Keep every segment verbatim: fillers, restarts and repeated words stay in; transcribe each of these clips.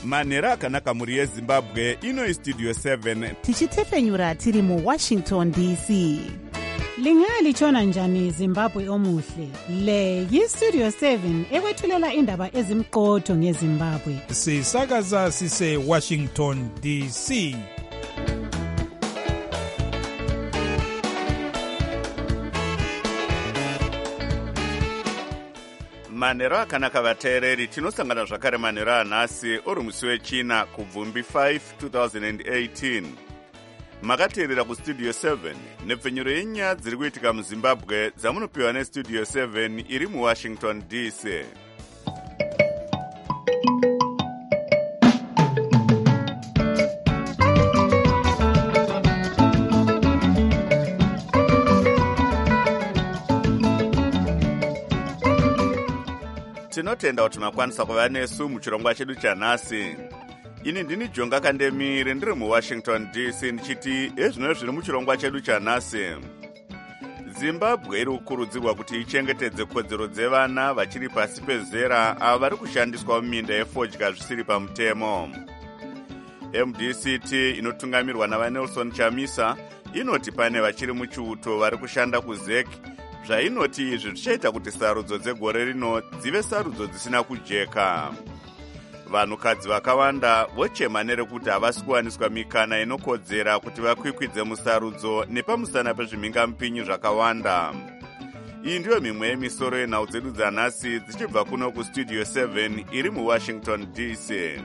manhero akanaka mhuri yezimbabwe. Ino istudio seven tichitefenyura tiri muwashington D C. Lingalitshona njani Zimbabwe omuhle? Le yistudio seven ekwethulela indaba ezimqotho ngeZimbabwe. Sisakaza sise Washington D C. manhero akanaka vateereri, tinosangana zvakare manhero anhasi uri musi wechina kubvumbi five two thousand eighteen. Makateerera kustudio seven nepfenyuro yenyaya dziri kuitika muzimbabwe dzamunopiwa nestudio seven iri muwashington D C. Tinotenda kuti makwanisa kuva nesu muchirongwa chedu chanhasi. Ini ndini Jonga Kandemire ndiri muwashington D C ndichiti ezvino zviri muchirongwa chedu chanhasi. Zimbabwe iri kukurudzirwa kuti ichengetedze kodzero dzevana vachiri pasi pezera avo vari kushandiswa muminda yefodya zvisiri pamutemo. M D C T inotungamirwa navaNelson Chamisa inoti pane vachiri muchiuto vari kushanda kuZEC, zvainoti izvi zvichaita kuti sarudzo dzegore rino dzive sarudzo dzisina kujeka. Vanhukadzi vakawanda vochema nerekuti havasi kuwaniswa mikana inokodzera kuti vakwikwidze musarudzo nepamusana pezvimhingamupinyi zvakawanda. Iyi ndiyo mimwe yemisoro yenhau dzedu dzanhasi dzichibva kuno kustudio seven iri muwashington D C.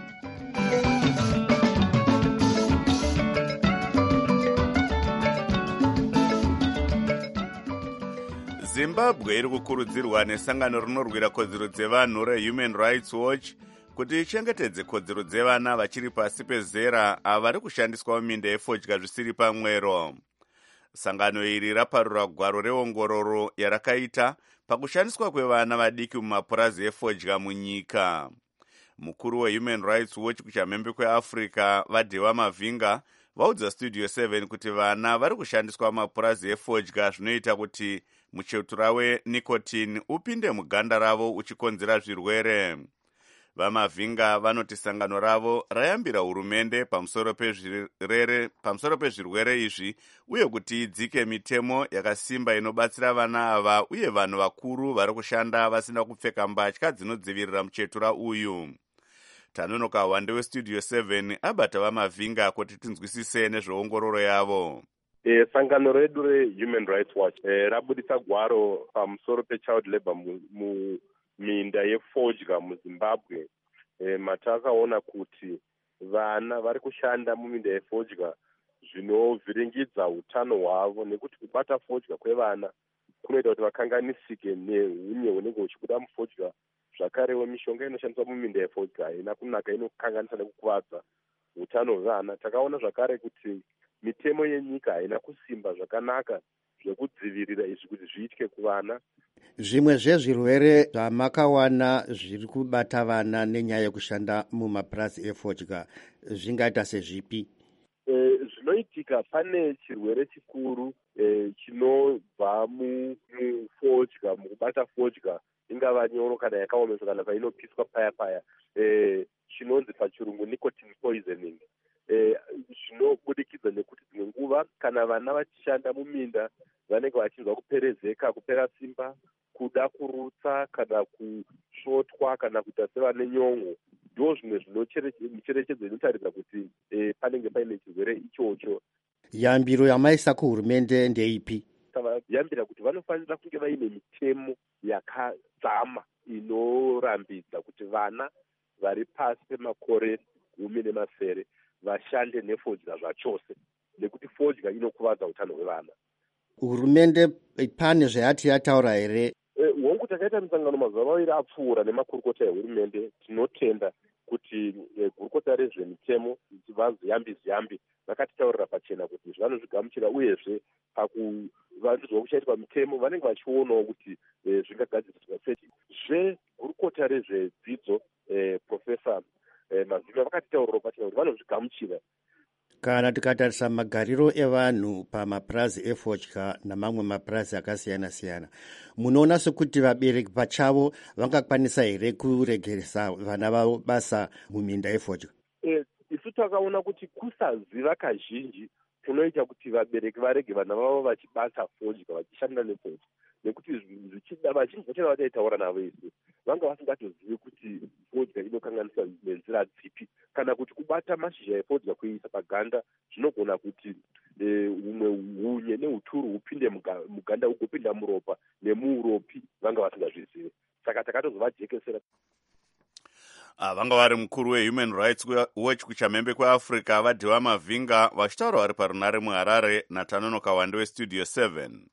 Zimbabwe iri kukurudzirwa nesangano rinorwira kodzero dzevanhu reHuman Rights Watch kuti ichengetedze kodzero dzevana vachiri pasi pezera ava vari kushandiswa muminda yefodya zvisiri pamwero. Sangano iri raparura gwaro reongororo yarakaita pakushandiswa kwevana vadiki mumapurazi efodya munyika. Mukuru weHuman Rights Watch kuchamhembe kweAfrica Vadhewa Mavinga vaudza studio seven kuti vana vari kushandiswa mumapurazi efodya zvinoita kuti muchetura wenicotine upinde muganda ravo uchikonzera zvirwere. Vamavinga vanoti sangano ravo rayambira hurumende pamusoro pezvirwere pamusoro pezvirwere izvi uye kuti idzike mitemo yakasimba inobatsira vana ava uye vanhu vakuru vari kushanda vasina kupfeka mbatya dzinodzivirira muchetura uyu. Tanonoka wande westudio seven abata Vamavinga kuti tinzwisise nezveongororo yavo. E, sangano redu reHuman Rights Watch e, rabudisa gwaro pamusoro pechild labor mu, mu minda yefodya muZimbabwe. E, matakaona kuti vana vari kushanda muminda yefodya zvinovhiringidza utano hwavo, nekuti kubata fodya kwevana kunoita kuti vakanganisike neunye hunenge huchibuda mufodya. Zvakarewo mishonga inoshandiswa muminda yefodya haina kunaka, inokanganisa nekukuvadza utano hwevana. Takaona zvakare kuti mitemo yenyika haina kusimba zvakanaka zvekudzivirira izvi kuti zviitike kuvana. Zvimwe zvezvirwere zvamakawana zviri kubata vana nenyaya yekushanda mumapurazi efodya zvingaita sezvipi? E, zvinoitika pane chirwere chikuru e, chinobva mufodya, mukubata fodya, ingava nyoro kana yakaomeswa kana painopiswa paya paya, e, chinonzi pachirungu nicotine poisoning. E, zvinobudikidza nekuti dzimwe nguva kana vana vachishanda muminda vanenge vachinzwa kuperezeka, kupera simba, kuda kurutsa kana kusvotwa kana kuita sevane nyongo, ndo zvimwe zvinocherechedza inotaridza kuti e, panenge paine chirwere ichocho. Yambiro yamaisa kuhurumende ndeipi? Yambira kuti vanofanira kunge vaine mitemo yakadzama inorambidza kuti vana vari pasi pemakore gumi nemasere vashande nefodya zvachose, nekuti fodya inokuvadza utano hwevana. Hurumende pane zvayati yataura here? E, hongu takaita misangano mazuva maviri apfuura nemakurukota ehurumende. Tinotenda kuti e, gurukota rezvemitemo vaZiyambi Ziyambi vakatitaurira pachena kuti zvanozvigamuchira, uyezve pakuvandudzwa kuchaitwa mitemo vanenge vachionawo kuti e, zvingagadziriswa sei. Zvegurukota rezvedzidzo e, Profesa e, Mavinga vakatitaurira pachena kuti vanozvigamuchira. Kana tikatarisa magariro evanhu pamapurazi efodya namamwe mapurazi akasiyana siyana, munoona sekuti vabereki pachavo vangakwanisa here kuregeresa vana vavo basa muminda yefodya? eh, isu takaona kuti kusaziva kazhinji kunoita kuti vabereki varege vana vavo vachibata fodya vachishanda nefodya nekuti zvichida vazhinji vachana vataitaura navo isu vanga vasingatozivi kuti fodya inokanganiswa nenzira dzipi kana kuti kubata mashizha efodya kuisa paganda zvinogona kuti umwe hunye neuturu hupinde muganda ugopinda muropa nemuuropi vanga vasingazvizivi saka takatozovajekesera. Ah, vanga vari mukuru wehuman rights watch kuchamhembe kweafrica vadhiwa mavhinga vachitaura vari parunare muharare natanono kawande westudio seven.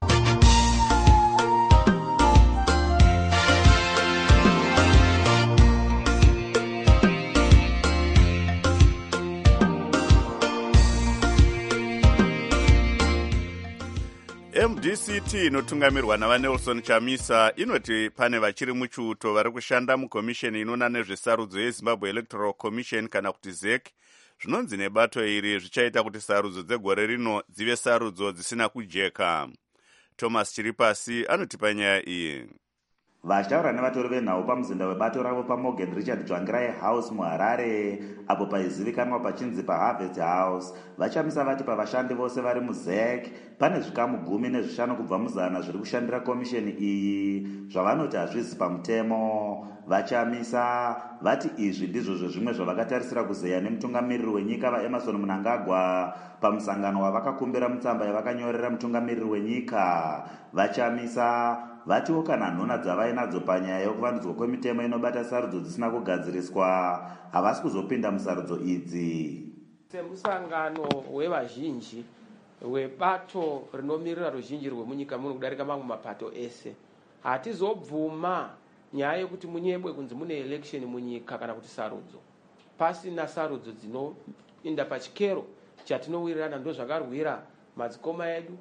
M D C T inotungamirwa navaNelson Chamisa inoti pane vachiri muchiuto vari kushanda mukomisheni inoona nezvesarudzo yeZimbabwe Electoral Commission kana kuti Z E C zvinonzi nebato iri zvichaita kuti sarudzo dzegore rino dzive sarudzo dzisina kujeka. Thomas Chiripasi anotipa nyaya iyi. Vachitaura nevatori venhau pamuzinda webato ravo paMorgan Richard Dzvangirai House muHarare apo paizivikanwa pachinzi paHarvest House, vachamisa vati pavashandi vose vari muZ E C pane zvikamu gumi nezvishanu kubva muzana zviri kushandira komisheni iyi zvavanoti hazvisi pamutemo. Vachamisa vati izvi ndizvo zvezvimwe zvavakatarisira kuzeya nemutungamiriri wenyika vaEmerson Mnangagwa pamusangano wavakakumbira mutsamba yavakanyorera mutungamiriri wenyika. Vachamisa vatiwo kana nhona dzavainadzo panyaya yekuvandudzwa kwemitemo inobata sarudzo dzisina kugadziriswa havasi kuzopinda musarudzo idzi. Semusangano wevazhinji webato rinomirira ruzhinji rwemunyika muno kudarika mamwe mapato ese hatizobvuma nyaya yekuti munyebwe kunzi mune election munyika kana kuti sarudzo pasina sarudzo dzinoinda pachikero chatinowirirana ndo zvakarwira madzikoma edu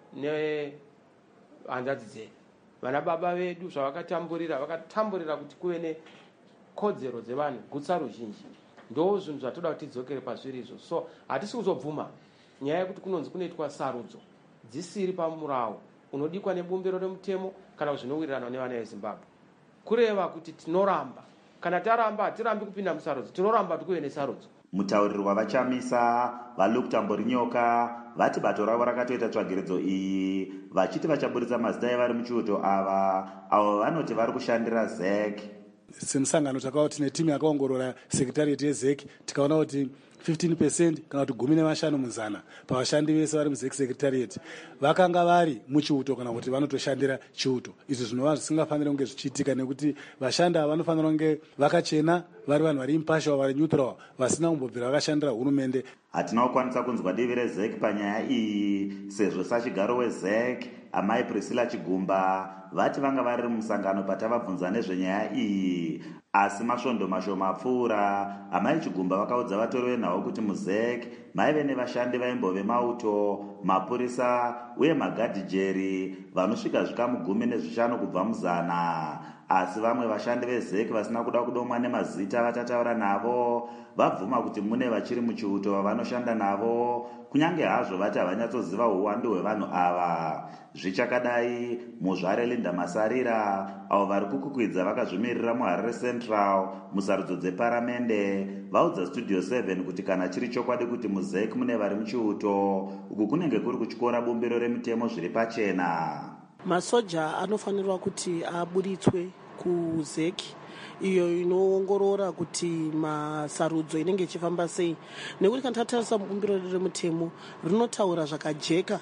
nehanzvadzi dzedu vana baba vedu zvavakatamburira vakatamburira kuti kuve nekodzero dzevanhu gutsa ruzhinji ndo zvinhu zvatoda kuti tidzokere pazviri izvo. So hatisi kuzobvuma nyaya yekuti kunonzi kunoitwa sarudzo dzisiri pamurawo unodikwa nebumbiro remutemo kana zvinowirirana nevana veZimbabwe, kureva kuti tinoramba kana taramba hatirambi kupinda musarudzo tinoramba tikuve nesarudzo. Mutauriri wavachamisa vaLukutamborinyoka vati bato ravo rakatoita tsvagiridzo iyi vachiti vachaburitsa mazita evari muchiuto ava avo vanoti vari kushandira Z E C. Semusangano takaona tine timu yakaongorora sekretariat yeZ E C tikaona kuti fifteen percent kana kuti gumi nevashanu muzana pavashandi vese vari muZ E C secretariat vakanga vari muchiuto kana kuti vanotoshandira chiuto. Izvi zvinova zvisingafaniri kunge zvichiitika nekuti vashandi ava vanofanira kunge vakachena vari vanhu vari impartial vari neutral vasina kumbobvira vakashandira hurumende. Hatina kukwanisa kunzwa divi reZ E C panyaya iyi sezvo sachigaro weZ E C amai Priscilla Chigumba vati vanga vari musangano patavabvunza nezvenyaya iyi, asi masvondo mashoma apfuura amai Chigumba vakaudza vatori venhau kuti muZ E C maive nevashandi vaimbove mauto, mapurisa uye magadhijeri vanosvika zvikamu gumi nezvishanu kubva muzana. Asi vamwe vashandi veZ E C vasina kuda kudomwa nemazita vatataura navo vabvuma kuti mune vachiri muchiuto vavanoshanda navo kunyange hazvo vati havanyatsoziva uwandu hwevanhu ava. Zvichakadai muzvare Linda Masarira avo vari kukukwidza vakazvimirira muHarare Central musarudzo dzeparamende vaudza Studio seven kuti kana chiri chokwadi kuti muZ E C mune vari muchiuto uku kunenge kuri kutyora bumbiro remitemo zviri pachena. Masoja anofanirwa kuti aburitswe kuZ E C iyo inoongorora kuti masarudzo inenge ichifamba sei, nekuti kana tatarisa bumbiro remutemo rinotaura zvakajeka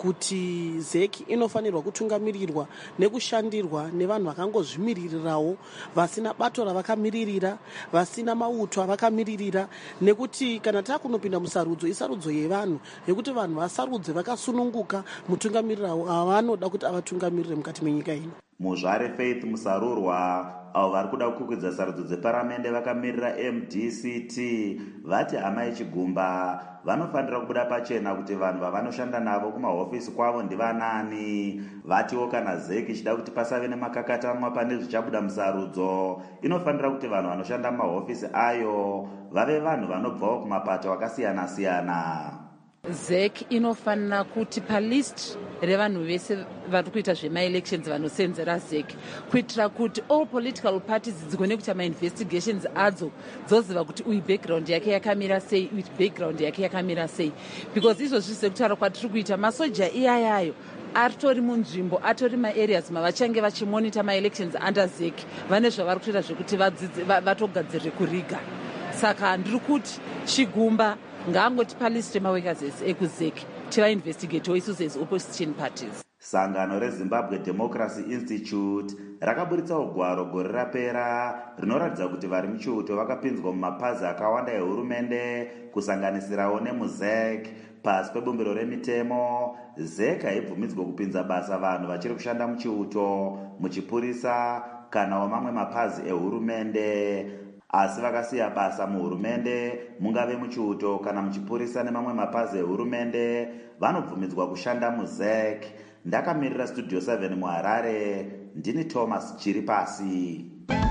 kuti Z E C inofanirwa kutungamirirwa nekushandirwa nevanhu vakangozvimiririrawo vasina bato ravakamiririra vasina mauto avakamiririra, nekuti kana takunopinda musarudzo isarudzo yevanhu yekuti vanhu vasarudze vakasununguka mutungamirira avanoda kuti avatungamirire mukati menyika ino. Muzvare Faith Musarurwa avo vari kuda kukukwidza sarudzo dzeparamende vakamirira M D C T vati amai Chigumba vanofanira kubuda pachena kuti vanhu vavanoshanda navo kumahofisi kwavo ndivanani. Vatiwo kana Z E C ichida kuti pasave nemakakatamwa pane zvichabuda musarudzo inofanira kuti vanhu vanoshanda mumahofisi ayo vave vanhu vanobvawo kumapato akasiyana siyana. Z E C inofanira kuti palist revanhu vese vari kuita zvemaelections vanosenzera zeki, kuitira kuti all political parties dzigone kuita mainvestigations adzo dzoziva kuti uyu background yake yakamira sei, uyu background yake yakamira sei, because izvozvi sekutaura kwatiri kuita masoja iyayayo atori munzvimbo, atori maareas mavachange vachimonita maelections under zeki, vane zvavari kutoita zvekuti vatogadzirire kuriga. Saka ndiri kuti Chigumba ngaangotipa list yemaworkers ese ekuzeki tivainvestigatewo isusu as opposition parties. Sangano reZimbabwe Democracy Institute rakaburitsa ugwaro gore rapera rinoratidza kuti vari muchiuto vakapinzwa mumapazi akawanda ehurumende kusanganisirawo nemuzek. Pasi pebumbiro remitemo, zek haibvumidzwe kupinza basa vanhu vachiri kushanda muchiuto, muchipurisa kana wamamwe mapazi ehurumende. Asi vakasiya basa muhurumende, mungave muchiuto kana muchipurisa nemamwe mapazi ehurumende, vanobvumidzwa kushanda muzek. Ndakamirira Studio seven muHarare, ndini Thomas Chiripasi.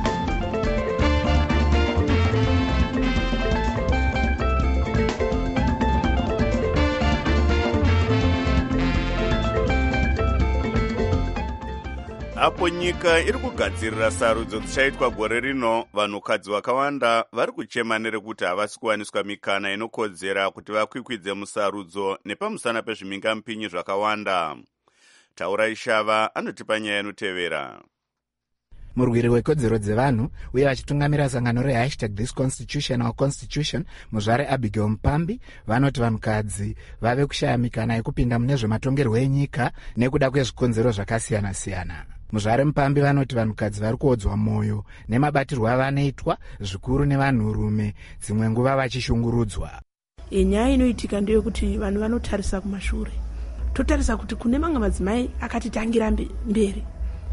Apo nyika iri kugadzirira sarudzo dzichaitwa gore rino, vanhukadzi vakawanda vari kuchema nerekuti havasi kuwaniswa mikana inokodzera kuti vakwikwidze musarudzo nepamusana pezvimingampinyi zvakawanda. Taurai Shava anotipa nyaya inotevera. Murwiri wekodzero dzevanhu uye vachitungamira sangano rehashtag this constitution our constitution, muzvare Abigail Mpambi, vanoti vanhukadzi vave kushaya mikana yekupinda mune zvematongerwo enyika nekuda kwezvikonzero zvakasiyana-siyana. Muzvare Mpambi vanoti vanhukadzi vari kuodzwa mwoyo nemabatirwo avanoitwa zvikuru nevanhurume, dzimwe nguva vachishungurudzwa. Nyaya inoitika ndeyekuti vanhu vanotarisa kumashure. Totarisa kuti kune mamwe madzimai akatitangira mberi.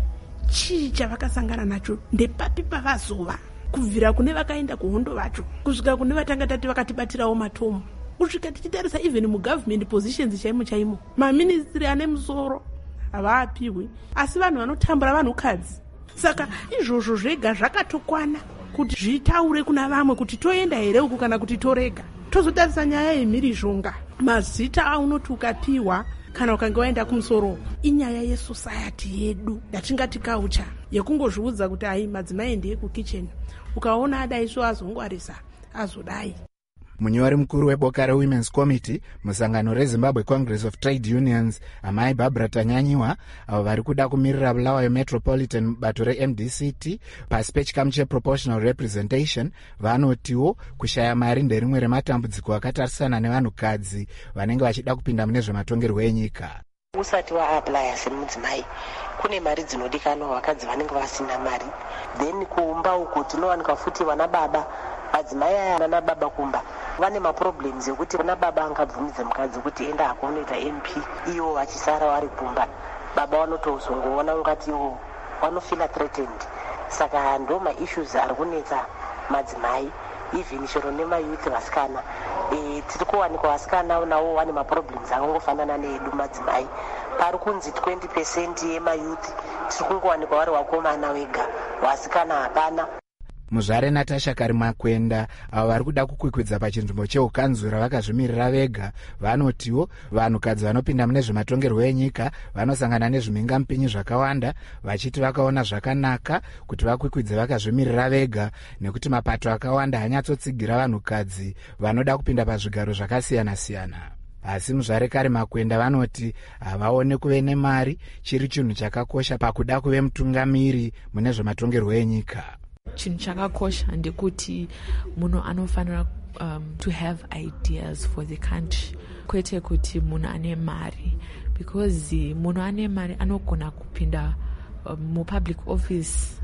Chii chavakasangana nacho ndepapi pavazova, kubvira kune vakaenda kuhondo vacho kusvika kune vatanga tati vakatibatirawo matomo, kusvika tichitarisa even mugovernment positions chaimo chaimo, maministry ane musoro havaapiwi, asi vanhu vanotambura vanhukadzi. Saka izvozvo zvega zvakatokwana kuti zvitaure kuna vamwe kuti toenda here uku kana kuti torega. Tozotarisa nyaya yemhirizhonga, mazita aunoti ukapiwa kana ukange waenda kumusoro, inyaya yesociety yedu yatingati culture yekungozviudza kuti hai madzimai ndiye kukitchen, ukaona adaiso azongwarisa azodai. Munyori mukuru weboka reWomen's Committee musangano reZimbabwe Congress of Trade Unions, amai Barbara Tanyanyiwa, avo vari kuda kumirira Bulawayo Metropolitan bato reM D C T pasi pechikamu cheproportional representation, vanotiwo kushaya mari nderimwe rematambudziko akatarisana nevanhukadzi vanenge vachida kupinda mune zvematongerwo enyika. Usati waaplya semudzimai kune mari dzinodikanwa vakadzi vanenge vasina mari, then kuumba uko tinowanika futi vana baba, madzimai aya nana baba kumba vane maproblems ekuti vana baba angabvumidza mukadzi kuti enda hako unoita M P, iwo vachisara vari kumba, baba vanotozongoona ungati iwo vanofila threatened. Saka ndo maissues ari kunetsa madzimai, even chero nemayouth vasikana. E, tiri kuwanikwa vasikana navo vane maproblems akangofanana needu madzimai. Pari kunzi twenty percent yemayouth tiri kungowanikwa vari vakomana vega, vasikana hapana. Muzvare Natasha Karimakwenda, avo vari kuda kukwikwidza pachinzvimbo cheukanzura vakazvimirira vega, vanotiwo vanhukadzi vanopinda mune zvematongerwo enyika vanosangana nezvimingampinyi zvakawanda, vachiti vakaona zvakanaka kuti vakwikwidze vakazvimirira vega nekuti mapato akawanda hanyatsotsigira vanhukadzi vanoda kupinda pazvigaro zvakasiyana-siyana. Asi muzvare Karimakwenda vanoti havaone kuve nemari chiri chinhu chakakosha pakuda kuve mutungamiri mune zvematongerwo enyika. Chinhu chakakosha ndekuti munhu anofanira um, to have ideas for the country, kwete kuti munhu ane mari, because munhu ane mari anogona kupinda um, mu public office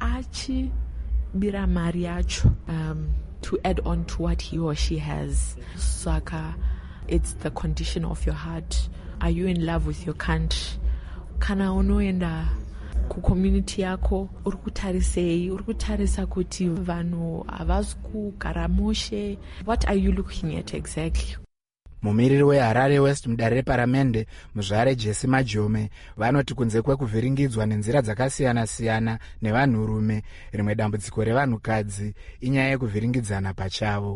achibira mari yacho um, to add on to what he or she has. Saka it's the condition of your heart. Are you in love with your country? Kana unoenda kucommunity yako uri kutarisei, uri kutarisa kuti vanhu havasi kugara mushe? What are you looking at exactly? Mumiriri weHarare West mudare reparamende, muzvare Jesse Majome, vanoti kunze kwekuvhiringidzwa nenzira dzakasiyana-siyana nevanhurume, rimwe dambudziko revanhukadzi inyaya yekuvhiringidzana pachavo.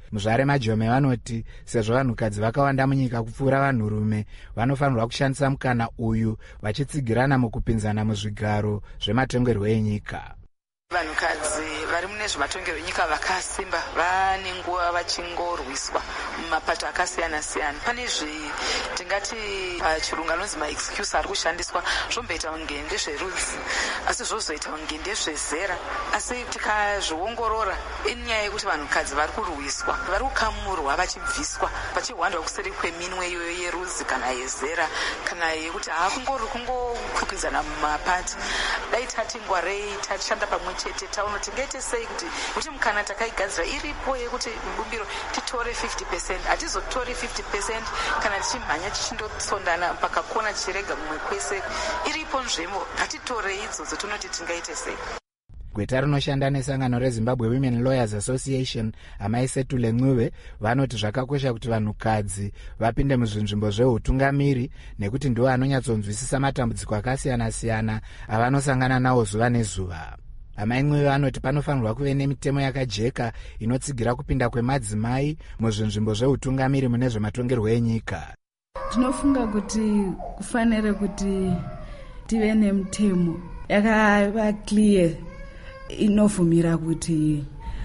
muzvare majome vanoti sezvo vanhukadzi vakawanda munyika kupfuura vanhurume vanofanirwa kushandisa mukana uyu vachitsigirana mukupinzana muzvigaro zvematongerwo enyika. Vanhukadzi vari mune zvematongerwo enyika vakasimba vane nguva vachingorwiswa mumapato akasiyana siyana. Pane zvitingati pachirungu anonzi maexcuse ari kushandiswa zvomboita kunge ndezverudzi asi zvozoita kunge ndezvezera, asi tikazviongorora inyaya yekuti vanhukadzi vari kurwiswa, vari kukamurwa vachibviswa vachihwandwa kuseri kweminwe iyoyo yerudzi kana yezera kana yekuti haakungori kungokwikwidzana mumapati. Dai tati ngwarei tashanda pamwe chete taona tingaite sei kuti kuti mukana takaigadzira iripo yekuti mubumbiro titore fifty percent, hatizotori fifty percent kana tichimhanya tichindosondana pakakona tichirega mumwe kwese. Iripo nzvimbo, ngatitorei idzodzo tonoti tingaite sei. Gweta rinoshanda nesangano reZimbabwe Women Lawyers Association amai Setule Ncube vanoti zvakakosha kuti vanhukadzi vapinde muzvinzvimbo zveutungamiri nekuti ndiwo anonyatsonzwisisa matambudziko akasiyana siyana avanosangana nawo zuva nezuva. Amai Ncube vanoti panofanirwa kuve nemitemo yakajeka inotsigira kupinda kwemadzimai muzvinzvimbo zveutungamiri mune zvematongerwo enyika. Tinofunga kuti kufanire kuti tive nemitemo yakava clear inovumira kuti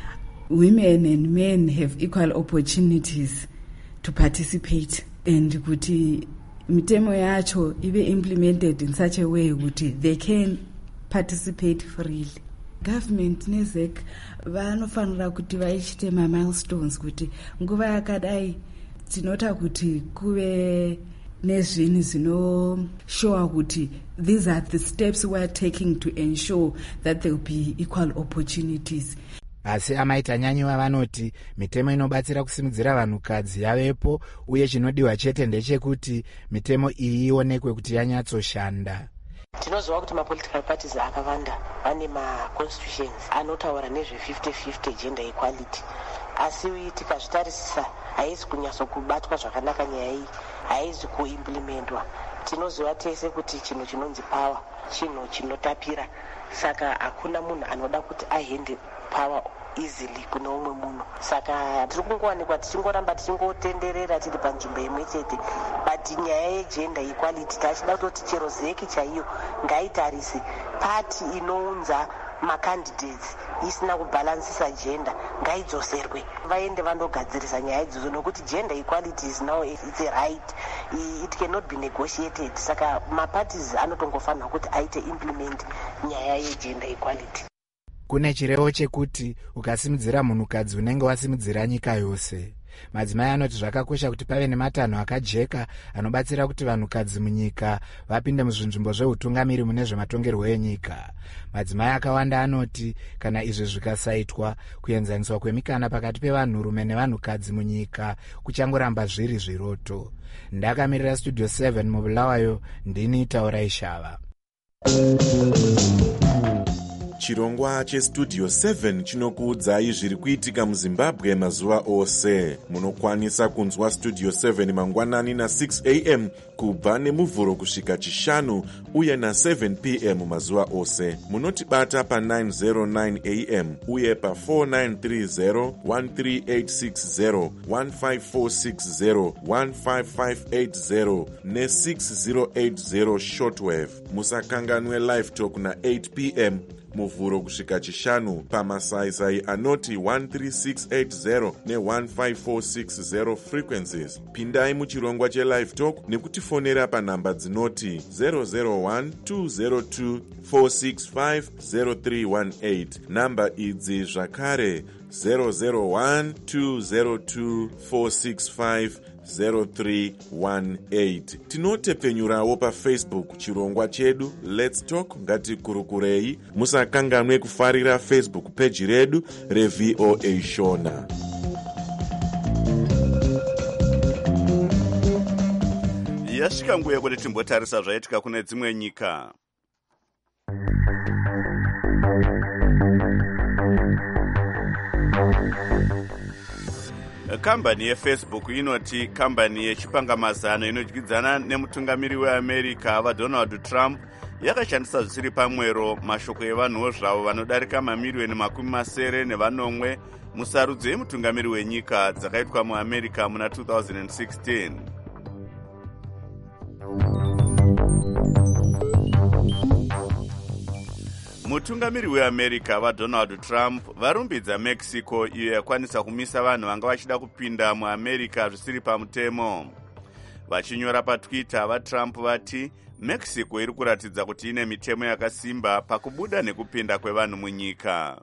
women and men have equal opportunities to participate, and kuti mitemo yacho ive implemented in such a way kuti they can participate freely. Government nezec vanofanira kuti vaichite mamilestones kuti nguva yakadai tinota kuti kuve nezvinhu zvinoshowa kuti these are the steps we are taking to ensure that there will be equal opportunities. Asi amaita nyanyiwa vanoti mitemo inobatsira kusimudzira vanhukadzi yavepo uye chinodiwa chete ndechekuti mitemo iyi ionekwe kuti yanyatsoshanda. Tinoziva kuti mapolitical parties akawanda vane maconstitutions anotaura nezve fifty fifty gender equality, asi tikazvitarisisa haizi kunyatsokubatwa zvakanaka nyaya iyi, haizi kuimplementwa. Tinoziva tese kuti chinhu chinonzi power chinhu chinotapira, saka hakuna munhu anoda kuti ahende power easily kune umwe munhu. Saka tiri kungowanikwa tichingoramba tichingotenderera tiri panzvimbo imwe chete, but nyaya yegender equality tachida kutoti chero zeki chaiyo ngaitarise pati inounza macandidates isina kubhalansisa gender ngaidzoserwe, vaende vandogadzirisa nyaya idzodzo nokuti gender equality is now it's a right, it cannot be negotiated. Saka maparties anotongofanira kuti aite implement nyaya yegender equality. Kune chirevo chekuti ukasimudzira munhukadzi unenge wasimudzira nyika yose. Madzimai anoti zvakakosha kuti pave nematanho akajeka anobatsira kuti vanhukadzi munyika vapinde muzvinzvimbo zveutungamiri mune zvematongerwo enyika. Madzimai akawanda anoti kana izvi zvikasaitwa, kuenzaniswa kwemikana pakati pevanhurume nevanhukadzi munyika kuchangoramba zviri zviroto. Ndakamirira Studio seven mubulawayo, ndini Taurai Shava. Chirongwa chestudio seven chinokuudzai zviri kuitika muZimbabwe mazuva ose. Munokwanisa kunzwa studio seven mangwanani na six a m kubva nemuvhuro kusvika chishanu uye na seven p m mazuva ose. Munotibata pa nine oh nine a m uye pa four nine three zero, one three eight six zero, one five four six zero, one five five eight zero ne six zero eight zero shortwave. Musakanganwe live talk na eight p m muvhuro kusvika chishanu pamasaisai anoti one three six eight zero ne one five four six zero frequencies. Pindai muchirongwa chelive talk nekutifonera panhamba dzinoti zero zero one two zero two four six five zero three one eight. Namba idzi zvakare zero zero one two zero two four six five zero three one eight. Tinotepfenyurawo paFacebook chirongwa chedu Let's Talk ngatikurukurei. Musakanganwe kufarira Facebook page redu reV O A Shona. Yasvika nguva yekuti timbotarisa zvaitika kune dzimwe nyika. Kambani yeFacebook inoti kambani yechipangamazano inodyidzana nemutungamiri weAmerica vaDonald Trump yakashandisa zvisiri pamwero mashoko evanhuwo zvavo vanodarika mamiriyoni makumi masere nevanomwe musarudzo yemutungamiri wenyika dzakaitwa muamerica muna two thousand sixteen. mutungamiri weamerica vadonald trump varumbidza mexico iyo yakwanisa kumisa vanhu vanga vachida kupinda muamerica zvisiri pamutemo. vachinyora patwitter vatrump vati mexico iri kuratidza kuti ine mitemo yakasimba pakubuda nekupinda kwevanhu munyika.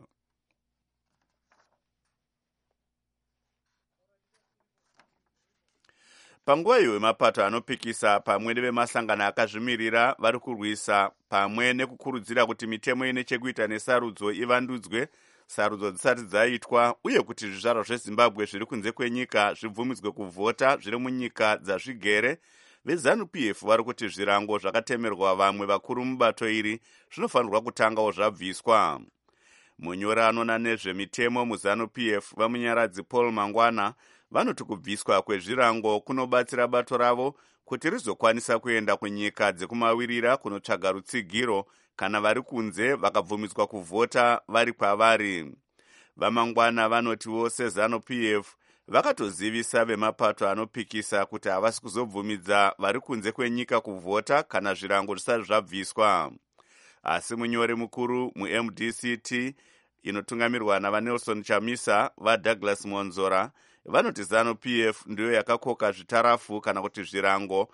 panguva iwe mapato anopikisa pamwe nevemasangano akazvimirira vari kurwisa pamwe nekukurudzira kuti mitemo ine chekuita nesarudzo ivandudzwe sarudzo dzisati dzaitwa uye kuti zvizvarwa zvezimbabwe zviri kunze kwenyika zvibvumidzwe kuvhota zviri munyika dzazvigere. vezanu-p f vari kuti zvirango zvakatemerwa vamwe vakuru mubato iri zvinofanirwa kutangawo zvabviswa. munyori anona nezvemitemo muzanu-p f vamunyaradzi paul mangwana vanoti kubviswa kwezvirango kunobatsira bato ravo kuti rizokwanisa kuenda kunyika dzekumawirira kunotsvaga rutsigiro kana vari kunze vakabvumidzwa kuvhota vari kwavari. vamangwana vanotiwo sezanu-p f vakatozivisa vemapato anopikisa kuti havasi kuzobvumidza vari kunze kwenyika kuvhota kana zvirango zvisati zvabviswa. asi munyori mukuru mu-m d c t inotungamirwa navanelson chamisa vadouglas monzora vanoti zanu-p f ndiyo yakakoka zvitarafu kana kuti zvirango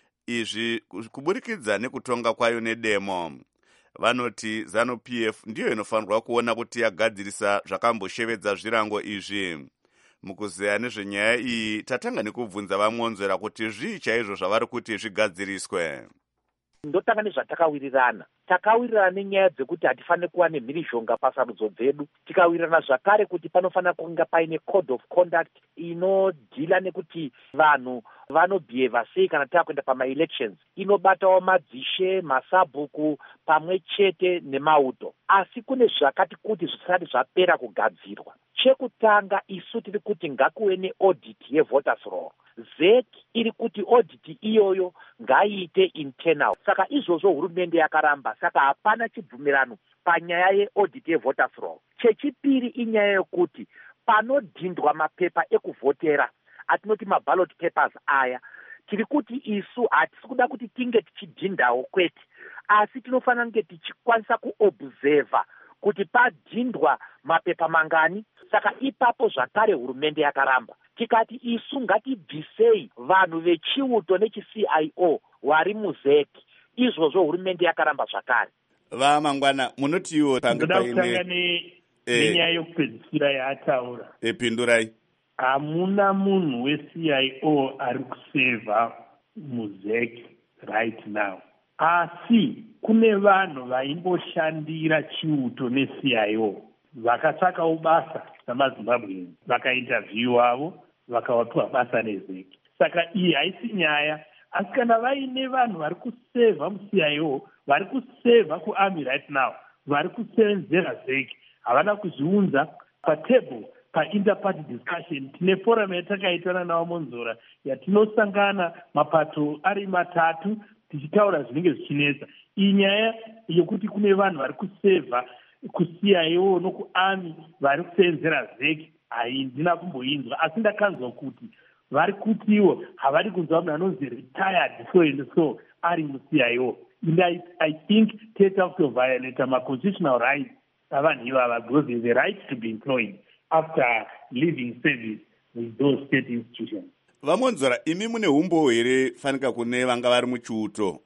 izvi kuburikidza nekutonga kwayo nedemo. vanoti zanu-p f ndiyo inofanirwa kuona kuti yagadzirisa zvakamboshevedza zvirango izvi. mukuzeya nezvenyaya iyi tatanga nekubvunza vamonzera kuti zvii chaizvo zvavari kuti zvigadziriswe. ndotanga nezvatakawirirana takawirirana nenyaya dzekuti hatifaniri kuva nemhirizhonga pasarudzo dzedu. tikawirirana zvakare kuti panofanira kunge paine code of conduct inodhila nekuti vanhu vanobhihevha sei kana taakuenda pamaelections, inobatawo madzishe, masabhuku pamwe chete nemauto. asi kune zvakati kuti zvisati zvapera kugadzirwa. chekutanga isu tiri kuti ngakuve neaudit yevoters roll. zek iri kuti audit iyoyo ngaiite internal. saka izvozvo hurumende yakaramba, saka hapana chibvumirano panyaya yeaudit yevoters roll. chechipiri inyaya yokuti panodhindwa mapepa ekuvhotera atinoti maballot papers aya, tiri kuti isu hatisi kuda kuti tinge tichidhindawo kwete, asi tinofanira kunge tichikwanisa kuobserva kuti padhindwa mapepa mangani. saka ipapo zvakare hurumende yakaramba tikati isu ngatibvisei vanhu vechiuto nechi-c i o vari muzeki. izvozvo hurumende yakaramba zvakare. vamangwana munotiwo pange paine nenyaya yokupedzisira yaataura. epindurai. hamuna munhu we-c i o ari kusevha muzeki right now, asi kune vanhu vaimboshandira chiuto ne-c i o vakatsvakawo basa namazimbabwe vakaintervhiwavo vakawapiwa basa nezeki. saka iyi haisi nyaya, asi kana vaine vanhu vari kusevha mu-c i o, vari kusevha kuarmy right now, vari kusevenzera zeki, havana kuzviunza patable painterparty discussion. tine forum yatakaitana navamonzora yatinosangana mapato ari matatu tichitaura zvinenge zvichinetsa. iyi nyaya yokuti kune vanhu vari kusevha ku-c i o nokuarmy vari kusevenzera zeki haindina kumboinzwa, asi ndakanzwa kuti vari kutiwo havadi kunzwa munhu anonzi retired so and so ari mu-c i o. and I, I think teta kutoviolata ma-constitutional rights avanhu ivava because there is a right to be employed after leaving service with those state institutions. vamonzora imi mune umbo here fanika kune vanga vari muchiuto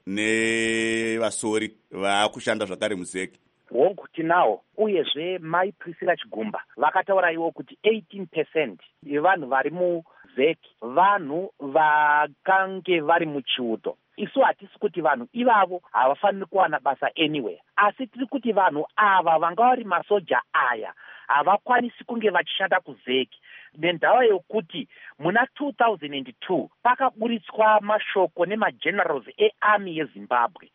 nevasori vaakushanda zvakare muzeki? hongu tinawo, uyezve mai Priscilla Chigumba vakataura iwo kuti eighteen percent yevanhu vari muzeki vanhu vakange vari muchiuto. isu hatisi kuti vanhu ivavo havafaniri kuwana basa anywhere, asi tiri kuti vanhu ava vanga vari masoja aya havakwanisi kunge vachishanda kuzeki nendava yokuti muna two thousand two pakaburitswa mashoko nemagenerals earmy yezimbabwe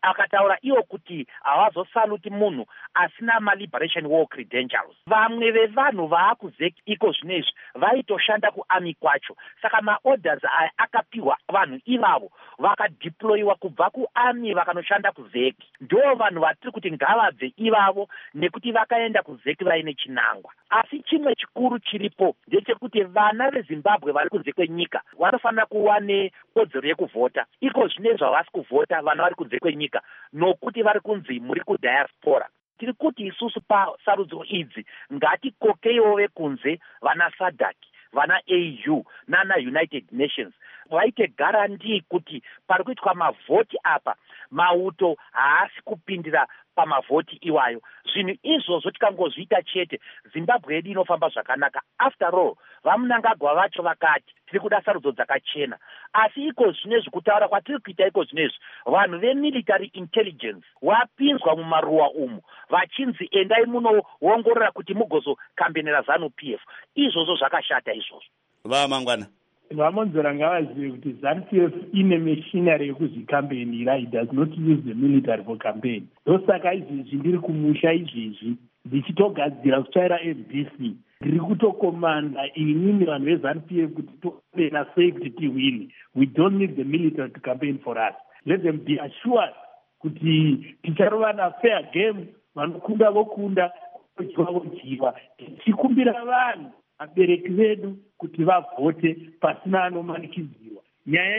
akataura iwo kuti havazosaluti munhu asina maliberation war credentials. Vamwe vevanhu vaakuzeki iko zvinezvi vaitoshanda kuarmy kwacho, saka maorders aya akapiwa vanhu ivavo vakadeployiwa kubva kuarmy vakanoshanda kuzeki. Ndo vanhu vatiri kuti ngavabve ivavo nekuti vakaenda kuzeki vaine chinangwa. Asi chimwe chikuru chiripo ndechekuti vana veZimbabwe vari kunze kwenyika vanofanira kuva nekodzero yekuvhota. Iko zvinezvi havasi kuvhota vana vari kunze kwenyika nokuti vari kunzi muri kudiaspora. Tiri kuti isusu pasarudzo idzi ngatikokeiwo vekunze vana SADC, vana A U nana United Nations vaite garantii kuti pari kuitwa mavhoti apa mauto haasi kupindira pamavhoti iwayo. Zvinhu izvozvo tikangozviita chete Zimbabwe yedu inofamba zvakanaka. After all, vamunangagwa vacho vakati tiri kuda sarudzo dzakachena. Asi iko zvinezvi kutaura kwatiri kuita iko zvinezvi vanhu vemilitary intelligence wapinzwa mumaruwa umu vachinzi endai munoongorora kuti mugozokambenera ZANU P F. Izvozvo zvakashata izvozvo. Vamangwana vamonzora ngavazive kuti ZANU P F ine machinery yekuzvikambenira. It does not use the military for campaign. Ndosaka izvezvi ndiri kumusha izvezvi ndichitogadzira kutsvaira M D C ndiri kutokomanda inini vanhu veZANU P F kuti tokambena sei kuti tiwini. We don't need the military to campaign for us. Let them be assured kuti ticharova na fair game, vanokunda vokunda, vojiva vojiva. Tichikumbira vanhu vabereki vedu kuti vavhote pasina anomanikidzirwa. Nyaya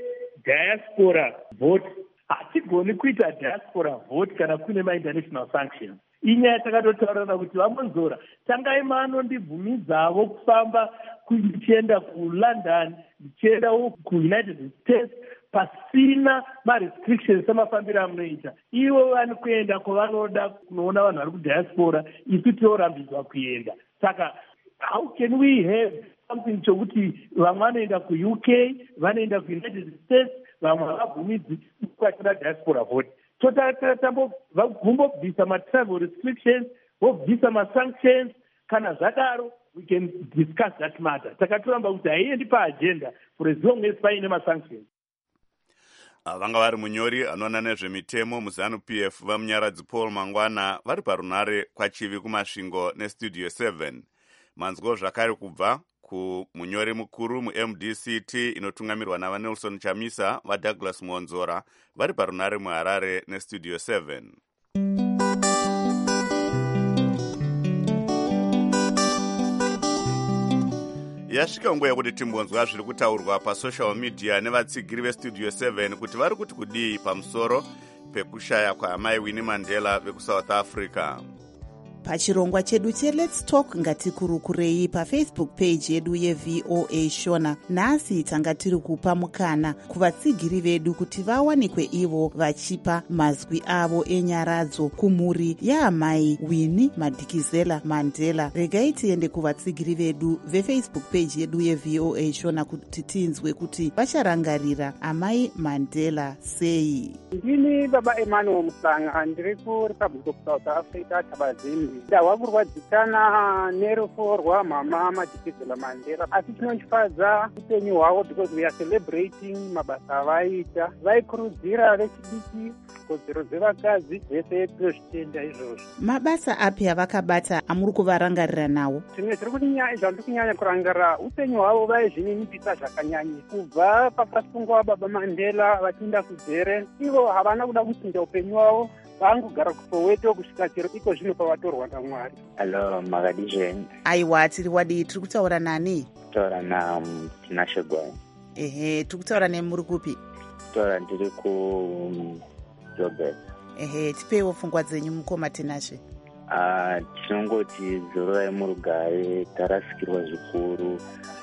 yediaspora vote hatigoni kuita diaspora vote kana kune ma-international sanctions. Inyaya takatotaurana kuti vamonzora tangai manondibvumidzavo kufamba ndichienda kuLondon ndichiendawo kuUnited States pasina ma-restrictions samafambiro amunoita. Ivo vani kuenda kwavanoda kunoona vanhu vari kudiaspora, isu tinorambidzwa kuenda. Saka how can we have something chokuti vamwe vanoenda kuU K, vanoenda kuUnited States, vamwe havabvumidzi kwachina diaspora vote. Totatambogumbobvisa ma-travel restrictions, vobvisa ma-sanctions. Kana zvadaro, we can discuss that matter. Takatoramba kuti haiendi paagenda for as long as paine ma-sanctions. Vanga vari munyori anoona nezvemitemo muZANU P F vamunyaradzi Paul Mangwana vari parunare kwachivi kumasvingo nestudio seven. Manzwo zvakare kubva kumunyori mukuru mu-M D C T inotungamirwa navaNelson Chamisa vaDouglas Muonzora vari parunare muHarare nestudio seven. Yasvika nguva yekuti timbonzwa zviri kutaurwa pasocial media nevatsigiri vestudio seven kuti vari kuti kudii pamusoro pekushaya kwaamai Winnie Mandela vekuSouth Africa. Pachirongwa chedu cheLet's Talk ngatikurukurei paFacebook page yedu yeV O A Shona. Nhasi tanga tiri kupa mukana kuvatsigiri vedu kuti vawanikwe ivo vachipa mazwi avo enyaradzo kumhuri yaamai Winnie Madikizela Mandela. Regai tiende kuvatsigiri vedu veFacebook page yedu yeV O A Shona kuti tinzwe kuti vacharangarira amai Mandela sei. Ndini baba Emmanuel Musanga ndiri kuRepublic of South Africa Tabazimbi. Ndahwa kurwadzikana nerufu rwamama Madikizela Mandela, asi chinondifadza upenyu hwavo because we are celebrating mabasa avaita. Vaikurudzira vechidiki kodzero dzevakadzi zvese tozvitenda izvozvo. Mabasa api avakabata amuri kuvarangarira nawo? Zvimwe zviri kunyanya zvandiri kunyanya kurangarira upenyu hwavo vaizvininipisa zvakanyanya. Kubva pakasungwa baba Mandela vachienda kujere, ivo havana kuda kuchinja upenyu hwavo, vangogara kuSoweto kusvika chero iko zvino pavatorwa naMwari. Hello, Magadizhen. Aiwa, tiri wadii, tiri kutaura nani? Kutaura na Tinashe Gwai. Ehe, tiri kutaura nemuri kupi? Kutaura ndiri ku Joburg. Ehe, tipeiwo pfungwa dzenyu mukoma Tinashe. Ah, tinongoti zororai murugare, tarasikirwa zvikuru,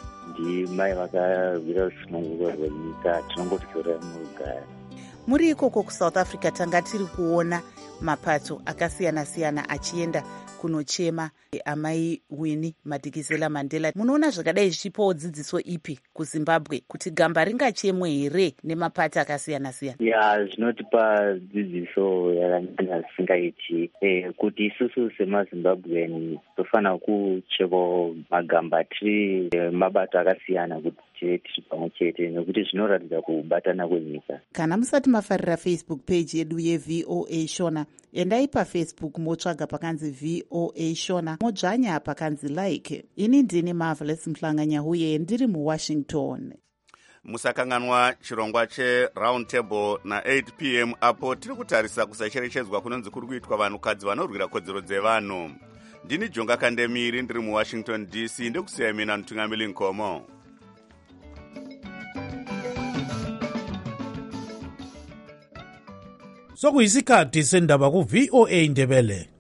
ndimai vakawira rusununguko rwenyika, tinongoti zororai murugare. Muri ikoko kuSouth Africa tanga tiri kuona mapato akasiyana-siyana achienda kunochema amai Winnie Madikizela Mandela. Munoona zvakadai zvichipawo dzidziso ipi kuZimbabwe kuti gamba ringachemwe here nemapato akasiyana-siyana? Ya, zvinotipa dzidziso yakanyanya zvisingaiti eh, kuti isusu semaZimbabwean tofanira kuchevawo magamba tiri eh, mabato akasiyana kuti chete tiri pamwe chete nekuti zvinoratidza kubatana kwenyika. Kana musati mafarira Facebook page yedu yeV O A Shona, endai paFacebook motsvaga pakanzi V O A Shona, modzvanya pakanzi like. Ini ndini Marvelous Mhlanganya huye ndiri muWashington. Musakanganwa chirongwa cheRound Table na eight p m apo tiri kutarisa kusacherechedzwa kunonzi kuri kuitwa vanhukadzi vanorwira kodzero dzevanhu. Ndini Jonga Kandemiri ndiri muWashington D C ndikusiya mina Mtungamili Nkomo. Sokuyisikhathi sendaba ku V O A Ndebele.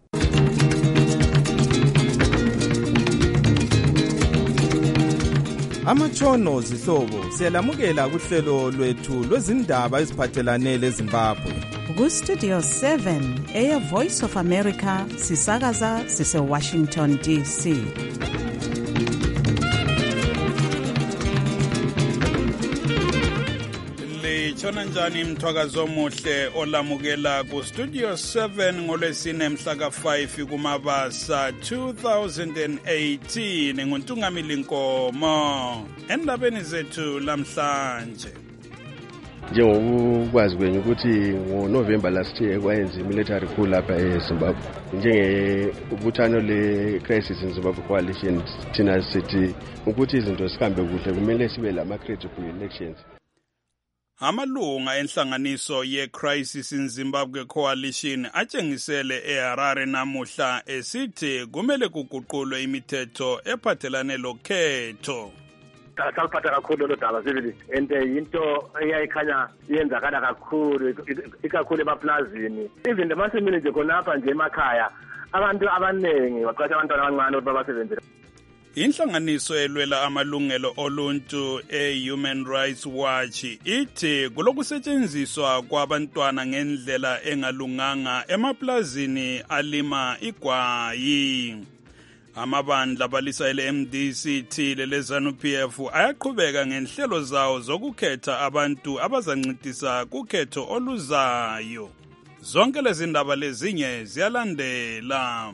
Amatshono zihlobo siyalamukela kuhlelo lwethu lwezindaba eziphathelane leZimbabwe. Ku Studio seven eya Voice of America sisakaza sise Washington D C. Chona njani mthwakazo omuhle olamukela ku Studio seven ngolwesine mhla ka five kuMabasa two thousand eighteen nguNtungamili Nkomo. Endabeni zethu lamhlanje, njengokwazi kwenye ukuthi ngoNovember last year kwayenza military coup lapha eZimbabwe njengebuthano le-Crisis in Zimbabwe Coalition, thina sithi ukuthi izinto zihambe kuhle kumele sibe lama-credible elections. Amalunga enhlanganiso ye-Crisis in Zimbabwe Coalition atshengisele eHarare namuhla esithi kumele kuguqulwe imithetho ephathelane lokhetho. Saliphatha kakhulu lo daba sibili and into eyayikhanya yenzakala kakhulu ikakhulu emaplazini, even emasimini nje khonapha nje emakhaya abantu abaningi baqasha abantwana abancane ukuthi babasebenzele. Inhlanganiso elwela amalungelo oluntu e-Human Rights Watch ithi kulokusetshenziswa kwabantwana ngendlela engalunganga emaplazini alima igwayi. Amabandla balisa ele-M D C T lele-ZANU P F ayaqhubeka ngenhlelo zawo zokukhetha abantu abazancedisa kukhetho oluzayo. Zonke lezi ndaba lezinye ziyalandela.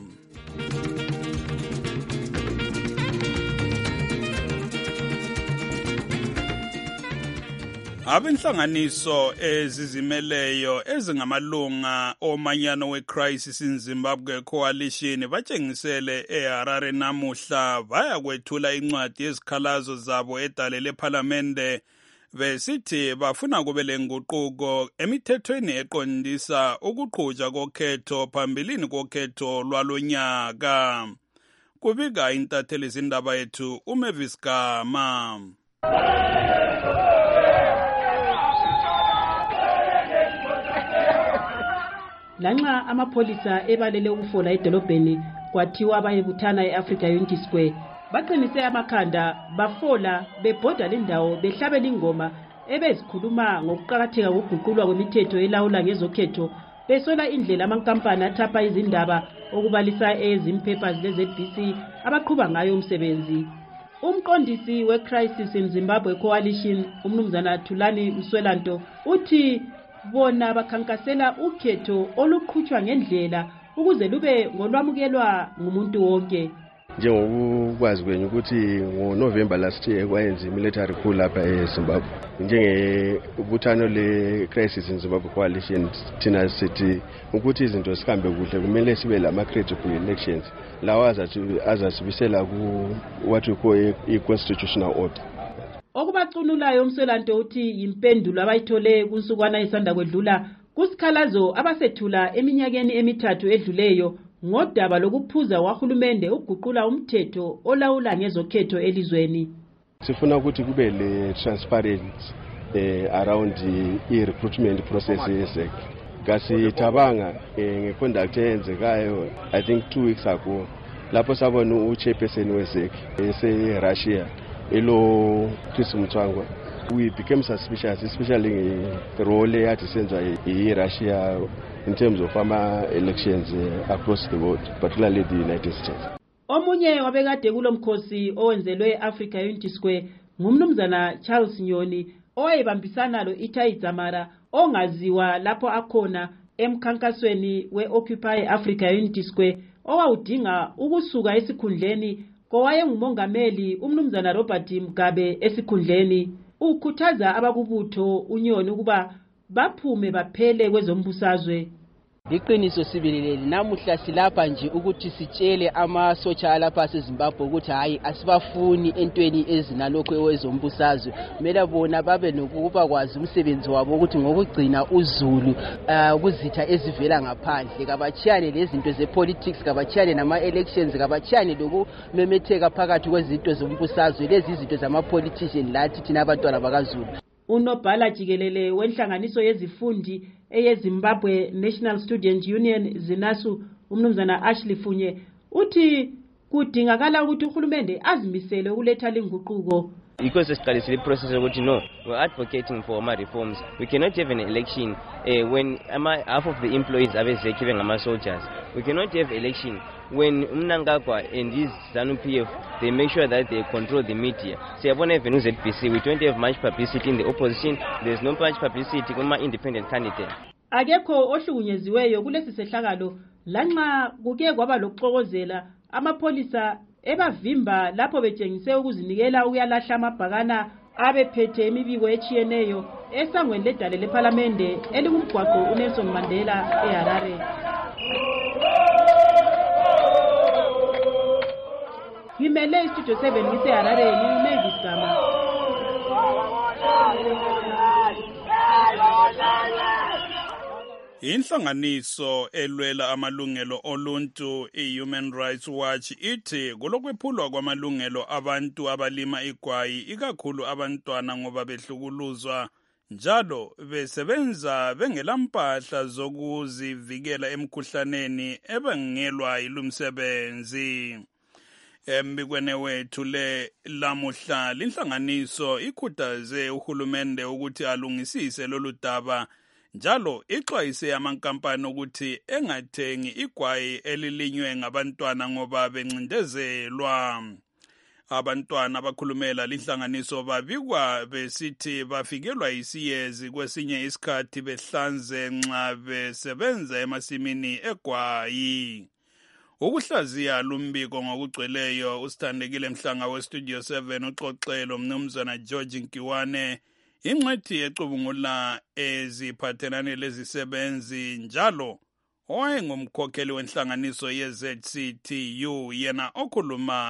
Abenhlanganiso ezizimeleyo ezingamalunga omanyano we-Crisis in Zimbabwe Coalition batshengisele eHarare namuhla baya kwethula incwadi yezikhalazo zabo edale lePhalamende besithi bafuna kube lenguquko emithethweni eqondisa ukuqhutshwa kokhetho phambilini kokhetho lwalonyaka. Kubika intatheli zindaba yethu uMavis Gama. Lanxa amapholisa ebalele ukufola edolobheni kwathiwa bayebuthana eAfrica Unity Square, baqinise amakhanda bafola bebhoda lendawo behlabela ingoma ebezikhuluma ngokuqakatheka kokuguqulwa kwemithetho elawula ngezokhetho, besola indlela amankampani athapha izindaba okubalisa ezimpapers le-Z B C abaqhuba ngayo umsebenzi. Umqondisi we-Crisis in Zimbabwe Coalition umnumzana Thulani Mswelanto uthi bona bakhankasela ukhetho oluqhutshwa ngendlela ukuze lube ngolwamukelwa ngumuntu wonke. Njengokwazi kwenye ukuthi ngoNovember last year kwayenza military coup lapha eZimbabwe njengebuthano le-Crisis in Zimbabwe Coalition, thina sithi ukuthi izinto zihambe kuhle kumele sibe lama-credible elections lawa azasibisela ku what we call i-constitutional order. Okubacunulayo umselanto uthi yimpendulo abayithole kunsukwana isanda kwedlula kusikhalazo abasethula eminyakeni emithathu edluleyo ngodaba lokuphuza wahulumende ukuguqula umthetho olawula ngezokhetho elizweni. Sifuna ukuthi kube le transparency eh, around i-recruitment process yezek. Kasi tabanga eh, ngeconduct eyenzekayo I think two weeks ago lapho sabona uchairperson wezek ese-Russia elo Chris Mutsvangwa, we became suspicious, especially in the role yathi senza i-Russia in terms of ama-elections uh, across the world, particularly the United States. Omunye wabekade kulomkhosi owenzelwe Africa Unity Square ngumnumzana Charles Nyoni owayebambisana lo Itai Dzamara ongaziwa lapho akhona emkhankasweni we-Occupy Africa Unity Square owawudinga ukusuka esikhundleni kowayengumongameli umnumzana Robert Mugabe esikhundleni ukhuthaza abakubutho unyoni ukuba baphume baphele kwezombusazwe. Iqiniso sibileleli namuhla silapha nje ukuthi sitshele amasotsha alapha aseZimbabwe ukuthi hayi asibafuni entweni ezinalokho ewezombusazwe. Kumele bona babe nokuba kwazi umsebenzi wabo ukuthi ngokugcina uzulu ukuzitha ezivela ngaphandle kabachiyane lezinto zepolitics kabachiyane nama elections kabachiyane lokumemetheka phakathi kwezinto zombusazwe lezi izinto zamapolitician lathi thina abantwana bakaZulu. Unobhala jikelele wenhlanganiso yezifundi eyeZimbabwe National Student Union ZINASU umnumzana Ashley Funye uthi kudingakala ukuthi uhulumende azimisele ukuletha linguquko. Because siqalisile iprocess ukuthi no, we're advocating for ama reforms. We cannot have an election uh, when ama, half of the employees are ZEC ngama soldiers. We cannot have election when Mnangagwa and his ZANU-P F they make sure that they control the media. Siyabona even u Z P C we don't have much publicity in the opposition. There's no much publicity kuma independent candidate. Akekho ohlukunyeziweyo kulesi sehlakalo lanxa kuke kwaba lokuxokozela amapolisa ebavimba lapho betshengise ukuzinikela ukuyalahla amabhakana abephethe imibiko echiyeneyo esangweni ledale leParliament elikumgwaqo uNelson Mandela eHarare. Ngimele Studio seven ngiseHarare ngiMavis Gama. Inhlanganiso elwela amalungelo oluntu i-Human Rights Watch ithi kulokwephulwa kwamalungelo abantu abalima igwayi ikakhulu abantwana ngoba behlukuluzwa njalo besebenza bengelampahla zokuzivikela emkhuhlaneni ebangelwa yilumsebenzi. Embikweni wethu le lamuhla linhlanganiso ikhuthaze uhulumende ukuthi alungisise lolu daba njalo ixwayise amankampani ukuthi engathengi igwayi elilinywe ngabantwana ngoba bencindezelwa. Abantwana abakhulumela linhlanganiso babikwa besithi bafikelwa isiyezi kwesinye isikhathi behlanze nxa besebenza emasimini egwayi. Ukuhlaziya lumbiko ngokugcweleyo usithandekile Mhlanga weStudio seven uxoxelo mnumzana George Nkiwane ingxethi ecubungula eziphathelane lezisebenzi njalo owayengumkhokheli wenhlanganiso ye-Z C T U yena okhuluma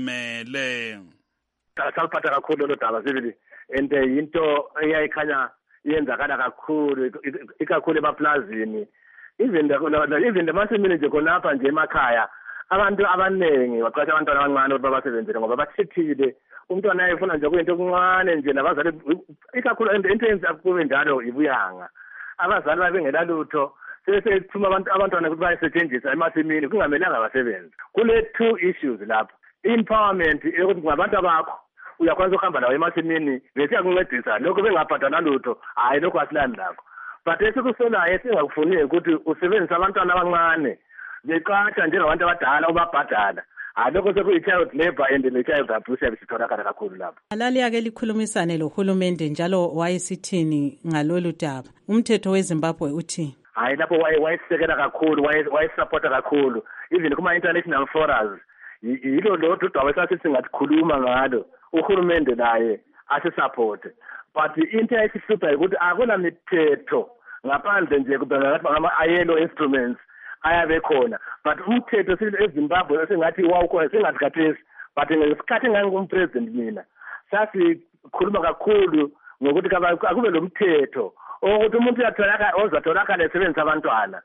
ezimele. Saliphatha kakhulu lo daba sibili and into eyayikhanya yenzakala kakhulu ikakhulu emaplazini even the even the masimini nje khonapha nje emakhaya abantu abanengi baqasha abantwana abancane ukuthi babasebenzele ngoba bathithile umntwana ayefuna nje kuyinto okuncane nje nabazali ikakhulu into enza kube njalo ibuyanga abazali babengela lutho sesethuma abantu abantwana ukuthi bayisetshenziswa emasimini kungamelanga basebenze. Kule two issues lapha empowerment ukuthi ngabantu bakho uyakwazi ukuhamba lawo emasimini bese yakuncedisa lokho bengabhadala lutho hayi lokho asilani lakho but esikusolayo esingakufuni ukuthi usebenzise abantwana abancane beqasha njengabantu abadala ubabhadala alokho sekuyi-child labor and le-child abuse yabisitholakala kakhulu lapho. Alali ake likhulumisane lohulumende njalo wayesithini ngalolu daba umthetho weZimbabwe uthi hayi lapho wayesekela kakhulu wayesupporta kakhulu even kuma-international forums yilo lodwa udaba esasithi ngakhuluma ngalo uhulumende naye asisupporte but into ayisihlupha ukuthi akuna mithetho ngaphandle nje kubengakathi ngama-ayelo instruments ayabe khona but umthetho sile eZimbabwe esingathi wawukhona singathi khathesi but ngesikhathi engangumpresident mina sasikhuluma kakhulu ngokuthi akube lo mthetho ukuthi umuntu uyatholakala ozatholakala esebenzisa abantwana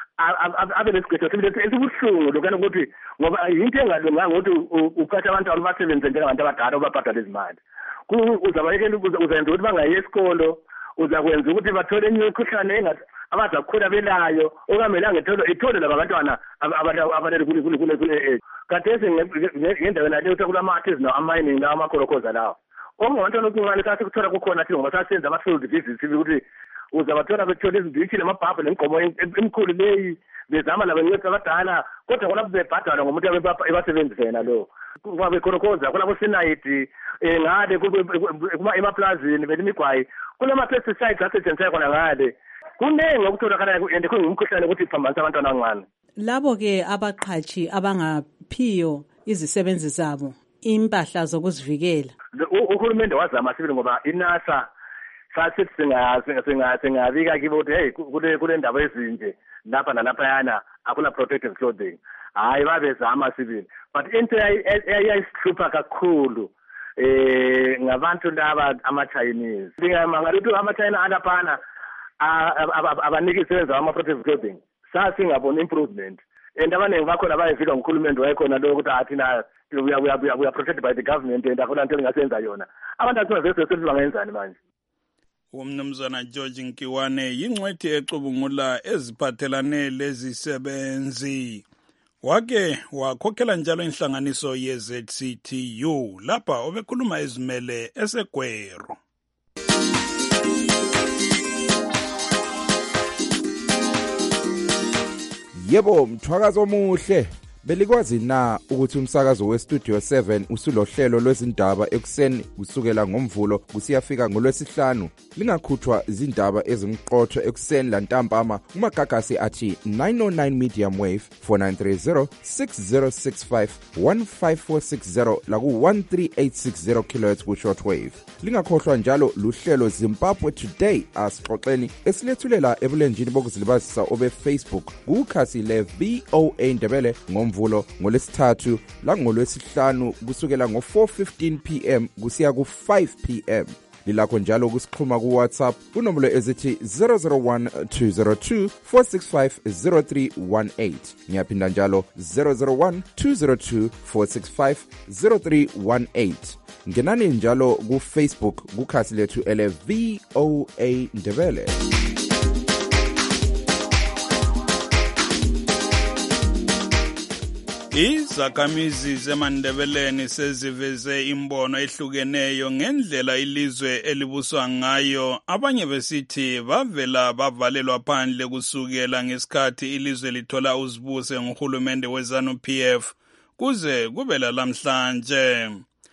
abe lesigqisho sibili esibuhlungu lokana ukuthi ngoba yinto engalunganga ukuthi uqashe abantwana basebenze njengabantu abadala ubabhadala izimali uzabayekela uzenza ukuthi bangayi esikolo uzakwenza ukuthi bathole imikhuhlane engathi abazakhula belayo okungamelanga ithole laba bantwana abalele kule kathesi ngendaweni naleyo ukuthi kulama-artists ama-mining lawo amakholokoza lawo okungabantwana okuncane sasikuthola kukhona thi ngoba sasenza ama-field visits ukuthi uzabathola bethola izinditshi namabhabhu nemigqomo emikhulu leyi bezama labo bencedisa abadala kodwa khona bebhadala ngomuntu ebasebenzisa yena lo bekholokoza kulabo sinayidi ngale emaplazini belimigwayi kunama-pesticides asetshenziswayo khona ngale kuningi okutholakalayo and kungumkhuhlane ukuthi iphambanisa abantwana abancane. Labo-ke abaqhatshi abangaphiyo izisebenzi zabo impahla zokuzivikela. Uhulumende wazama sibili ngoba iNASA sathi singabika kibo ukuthi hey kule kule ndaba ezinje lapha nalapha yana akuna protective clothing. Hayi babezama sibili. But into eyayisihlupha kakhulu eh ngabantu laba ama-Chinese. Ngingama ngathi ama-China alaphana abaniki isebenza ama-protective clothing. Sasingabona improvement. And abaningi bakhona bayefika ngokhulumende wayekhona lo ukuthi athi na we are, we are, we are protected by the government and akona into engasenza yona. Abantu asingavese sesithi bangenzani manje. Umnumzana George Nkiwane yingcwethi ecubungula eziphathelane lezisebenzi. Wake wakhokhela njalo inhlanganiso ye-Z C T U lapha obekhuluma ezimele eseGwero. Yebo, mthwakazo omuhle. Belikwazi na ukuthi umsakazo weStudio seven usulohlelo lwezindaba ekuseni kusukela ngomvulo kusiyafika ngolwesihlanu? Lingakhuthwa izindaba ezimqotho ekuseni lantambama kumagagasi athi nine oh nine medium wave four nine three zero six zero six five one five four six zero laku one three eight six zero kilohertz ku shortwave. Lingakhohlwa njalo luhlelo Zimbabwe Today asixoxeni esilethulela ebulenjini bokuzilibazisa obe Facebook kukhasi le V O A Ndebele ngomvulo ngolesithathu la ngolwesihlanu kusukela ngo four fifteen p m kusiya ku five p m. Lilakho njalo kusixhuma ku WhatsApp kunombolo ezithi zero zero one two zero two four six five zero three one eight. Ngiyaphinda njalo zero zero one two zero two four six five zero three one eight. Ngenani njalo ku Facebook kukhasi lethu ele V O A Ndebele. Izakhamizi zeMandebeleni seziveze imbono ehlukeneyo ngendlela ilizwe elibuswa ngayo. Abanye besithi bavela bavalelwa phandle kusukela ngesikhathi ilizwe lithola uzibuse nguhulumende weZANU P F kuze kube lamhlanje.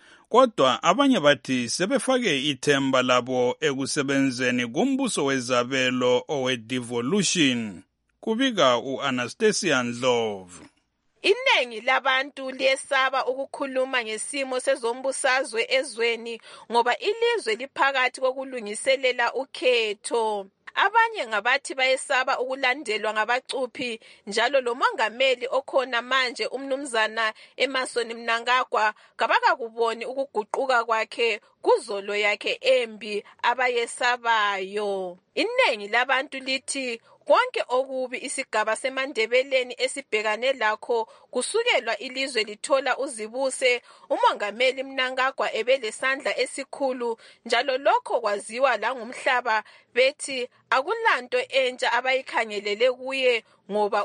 Kodwa abanye bathi sebefake ithemba labo ekusebenzeni kumbuso wezabelo owe-devolution. Kubika u-Anastasia Ndlovu. Iningi labantu liyesaba ukukhuluma ngesimo sezombusazwe ezweni ngoba ilizwe liphakathi kokulungiselela ukhetho. Abanye ngabathi bayesaba ukulandelwa ngabacuphi njalo lo mongameli okhona manje umnumzana Emmerson Mnangagwa kabakakuboni ukuguquka kwakhe kuzolo yakhe embi abayesabayo. Iningi labantu lithi konke okubi isigaba seMandebeleni esibhekane lakho kusukelwa ilizwe lithola uzibuse umongameli Mnangagwa ebelesandla esikhulu njalo lokho kwaziwa la ngumhlaba bethi akulanto entsha abayikhangelele kuye ngoba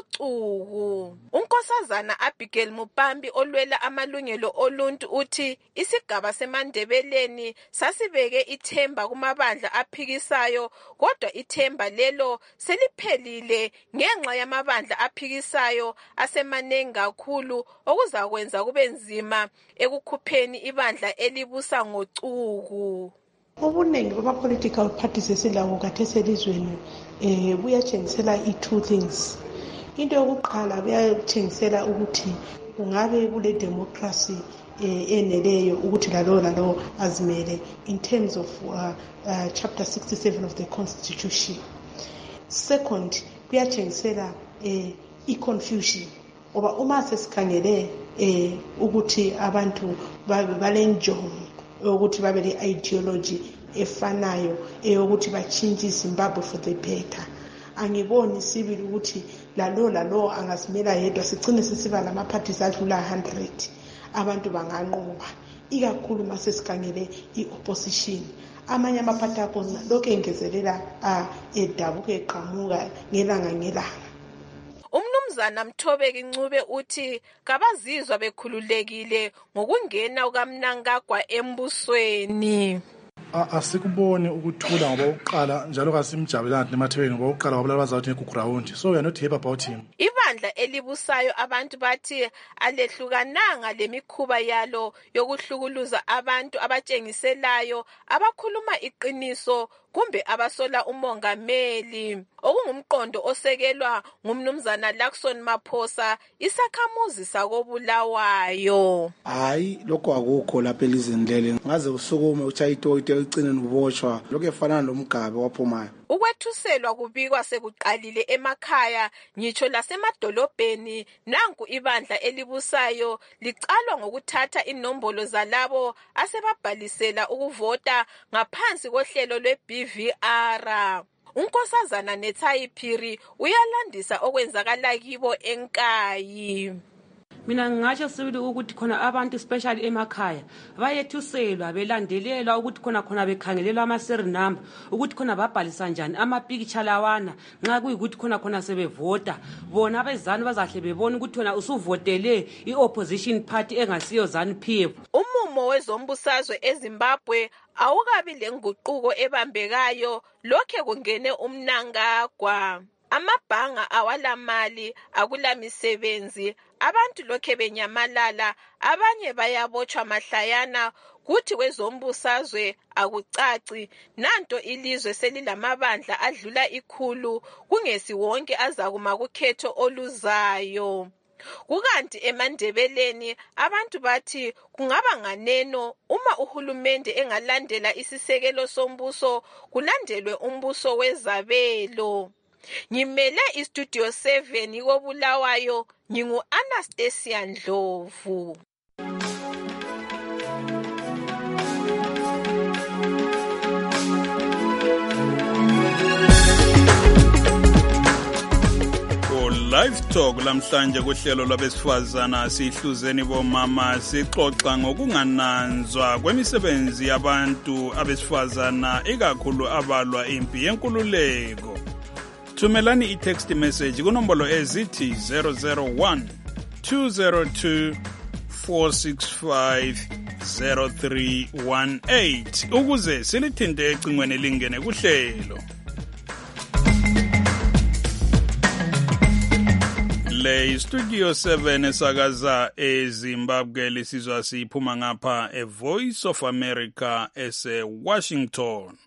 ulocuku. Unkosazana Abigail Mupambi olwela amalungelo oluntu uthi isigaba seMandebeleni sasibeke ithemba kumabandla aphikisayo kodwa ithemba lelo seliphelile ngenxa yamabandla aphikisayo asemanengi kakhulu okuzakwenza kube nzima ekukhupheni ibandla elibusa ngocuku. Ubuningi bama-political parties esilawo khathesi elizweni um buyatshengisela i-two things. Into yokuqala buyatshengisela ukuthi kungabe kule democracy um eneleyo ukuthi lalowo lalowo azimele in terms of uh, uh, chapter sixty-seven of the constitution. Second, kuyatshengisela um i-confusion oba uma sesikhangele um ukuthi abantu balenjongo ukuthi babe le-ideology efanayo eyokuthi batshintshe iZimbabwe for the better. Angiboni sibili ukuthi lalo lalo angazimela yedwa sigcine sisiba lama-parties adlula one hundred abantu banganqoba ikakhulu uma sesikhangele i-opposition. Amanye amaphathi akhona lokhu engezelela edabuka eqhamuka ngelanga ngelanga. Umnumzana Mthobeki Ncube uthi kabazizwa bekhululekile ngokungena kukaMnangagwa embusweni. asikuboni ukuthula ngoba uqala njalo kasimjabulanga nemathebeni ngoba uqala wabulala bazawuthi ngekuground, so we are not happy about him. Ibandla elibusayo abantu bathi alehlukananga lemikhuba yalo yokuhlukuluza abantu abatshengiselayo abakhuluma iqiniso kumbe abasola umongameli, okungumqondo osekelwa ngumnumzana Lakson Maphosa, isakhamuzi sakobulawayo. Hayi, lokho akukho lapha elizweni leli, ngaze usukume uchayitoyito icine nobotshwa lokho efana nomgabe waphumayo. Ukwethuselwa kubikwa sekuqalile emakhaya ngitsho lasemadolobheni. Nanku ibandla elibusayo licalwa ngokuthatha inombolo zalabo asebabhalisela ukuvota ngaphansi kohlelo lwe-B V R. Unkosazana Nethayi Phiri uyalandisa okwenzakala kibo eNkayi. Mina ngingasho sibili ukuthi khona abantu especially emakhaya bayethuselwa belandelelwa ukuthi khona khona bekhangelelwa ama serial number ukuthi khona babhalisa njani ama picture lawana nxa kuyikuthi khona khona sebevota bona abezani bazahle bebona ukuthi khona usuvotele iopposition party engasiyo ZANU P F. Umumo wezombusazwe eZimbabwe awukabi lenguquko ebambekayo lokhe kungene umnangagwa. Amabhanga awalamali, akulamisebenzi, abantu lokhe benyamalala, abanye bayabotshwa mahlayana, kuthi kwezombusazwe akucaci. Nanto ilizwe selilamabandla adlula ikhulu, kungesi wonke azakuma kukhetho oluzayo. Kukanti eMandebeleni abantu bathi kungaba nganeno uma uhulumende engalandela isisekelo sombuso kulandelwe umbuso wezabelo. Ngimele istudio seven kobulawayo, ngingu Anastasia Ndlovu. Live Talk lamhlanje kuhlelo lwabesifazana sihluzeni bomama sixoxa ngokungananzwa kwemisebenzi yabantu abesifazana ikakhulu abalwa impi yenkululeko. Thumelani i-text message kunombolo ezithi zero zero one two zero two four six five zero three one eight ukuze silithinte ecingweni lingene kuhlelo. Le Studio seven esakaza eZimbabwe lisizwa siphuma ngapha e Voice of America ese Washington.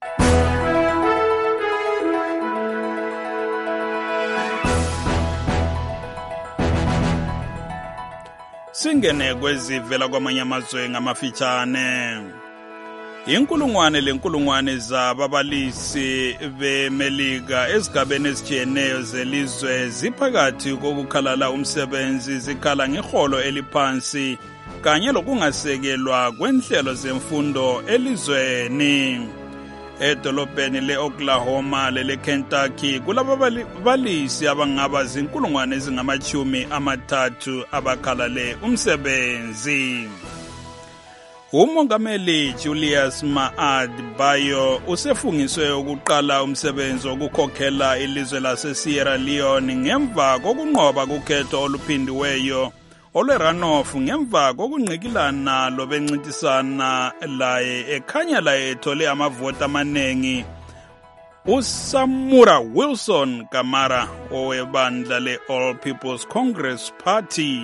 Singene kwezivela kwamanye amazwe ngamafitshane. Inkulungwane lenkulungwane zababalisi beMelika ezigabeni ezitshiyeneyo zelizwe ziphakathi kokukhalala umsebenzi, zikhala ngeholo eliphansi kanye lokungasekelwa kwenhlelo zemfundo elizweni. Edolobheni le-Oklahoma lele-Kentucky kulababalisi abangaba zinkulungwane ezingamachumi amathathu abakhalale umsebenzi. Umongameli Julius Maad Bio usefungiswe ukuqala umsebenzi wokukhokhela ilizwe lase-Sierra Leone ngemva kokunqoba kukhetho oluphindiweyo olwe-runoff ngemva kokungqikilana lobencintisana laye ekhanya laye ethole amavoti amaningi. uSamura Wilson Kamara owebandla le-All People's Congress Party.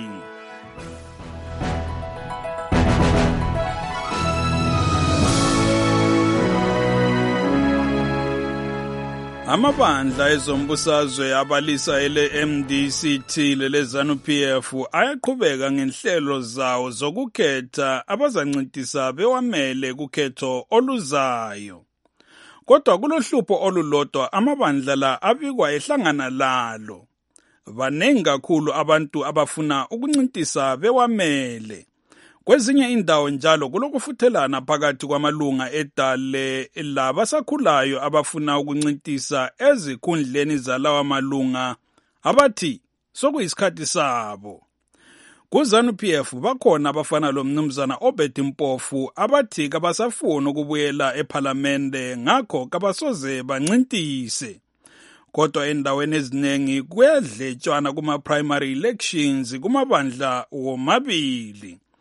Amabandla ezombusazwe abalisa ele-M D C T lele ZANU P F ayaqhubeka ngenhlelo zawo zokukhetha abazancintisa bewamele kukhetho oluzayo. Kodwa kulohlupho olulodwa amabandla la abikwa ehlangana lalo. Banengi kakhulu abantu abafuna ukuncintisa bewamele. Kwezinye indawo njalo kulokufuthelana phakathi kwamalunga edale labasakhulayo abafuna ukuncintisa ezikhundleni zalawa malunga abathi sokuyisikhathi sabo. KuZANU P F bakhona abafana lo mnumzana Obed Mpofu abathi kabasafuna ukubuyela eParliamente ngakho kabasoze bancintise. Kodwa endaweni eziningi kuyadletshwana kuma primary elections kumabandla womabili.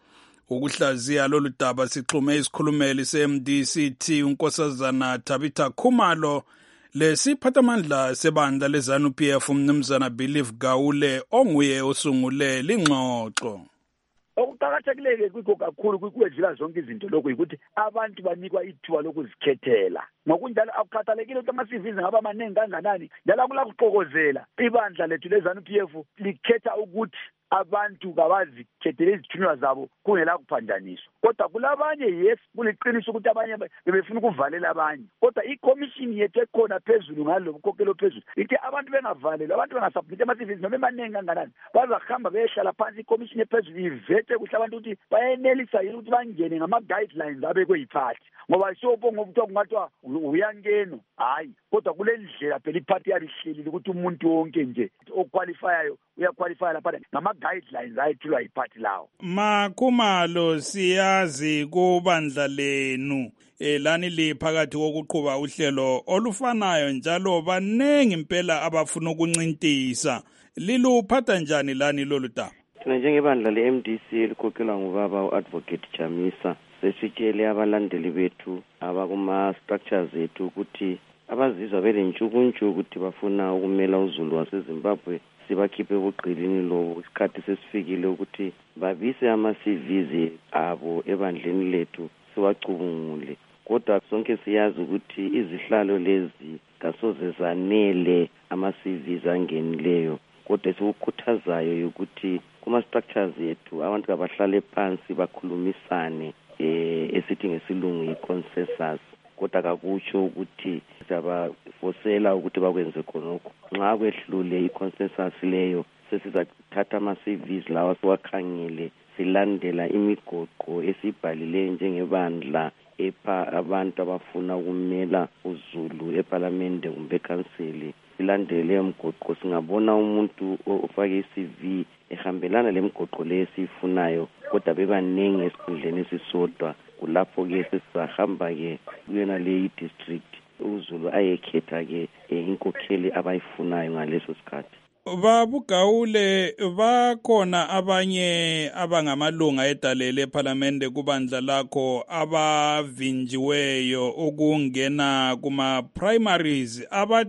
Ukuhlaziya lolu daba sixhume isikhulumeli se-M D C T unkosazana Tabitha Khumalo lesiphathamandla sebandla le-ZANU P F umnumzana Believe Gawule onguye osungule lingxoxo. Okuqakathekile kwikho kakhulu kwikwedlula zonke izinto lokho ukuthi abantu banikwa ithuba lokuzikhethela. Ngokunjalo akukhathalekile ukuthi ama-C Vs ngaba maningi kanganani, njalo akula kuxokozela ibandla lethu le-ZANU P F likhetha ukuthi abantu kabazikhethele izithunywa zabo kungela kuphanjaniswa. Kodwa kulabanye yes kuliqiniso ukuthi abanye bebefuna ukuvalela abanye. Kodwa i-commission yethu ekhona phezulu ngalo bukhokelo phezulu ithi abantu bengavalelwa, abantu bengasubmit ama-C Vs noma emaningi kanganani, bazahamba beyehlala phansi i-commission ephezulu ivete kuhle abantu ukuthi bayenelisa yini ukuthi bangene ngama-guidelines abekwe yiphathi. Ngoba siyobonga ukuthi kungathiwa uyangeno, hayi, kodwa kule ndlela phela iphathi yalihlelile ukuthi umuntu wonke nje oqualifyayo uyaqualifya lapha ngama-guidelines ayethulwa yiphathi lawo. Makhumalo, siyazi kubandla lenu elani liphakathi kokuqhuba uhlelo olufanayo njalo banengi impela abafuna ukuncintisa. Liluphatha njani lani lolu daba? Thina njengebandla le-M D C elikhokhelwa ngubaba u-Advocate Chamisa sesitshele abalandeli bethu abakuma-structures ethu ukuthi abazizwa belentshukuntshu ukuthi bafuna ukumela uZulu waseZimbabwe sibakhiphe ebuqilini lobo. Isikhathi sesifikile ukuthi babise ama-C Vs abo ebandleni lethu siwacubungule. Kodwa sonke siyazi ukuthi izihlalo lezi kasoze zanele ama-C Vs angenileyo. Kodwa sikukhuthazayo ukuthi kuma-structures ethu abantu kabahlale phansi bakhulumisane eh esithi ngesilungu i-consensus. Kodwa kakutsho ukuthi siyabafosela ukuthi bakwenze khonokho. Nxa kwehlule i-consensus leyo sesizathatha ama-C Vs lawa siwakhangele silandela imigoqo esibhalile njengebandla epha abantu abafuna ukumela uZulu eParliament kumbe eKhanseli. Silandele umgoqo, singabona umuntu ofake i-C V ehambelana lemgoqo leyo esifunayo kodwa bebaningi esikhundleni esisodwa, kulapho ke sesizahamba ke kuyona le district uZulu ayekhetha ke inkokheli abayifunayo ngaleso sikhathi. Babugawule, bakhona abanye abangamalunga edalele eParliament kubandla lakho abavinjiweyo ukungena kuma primaries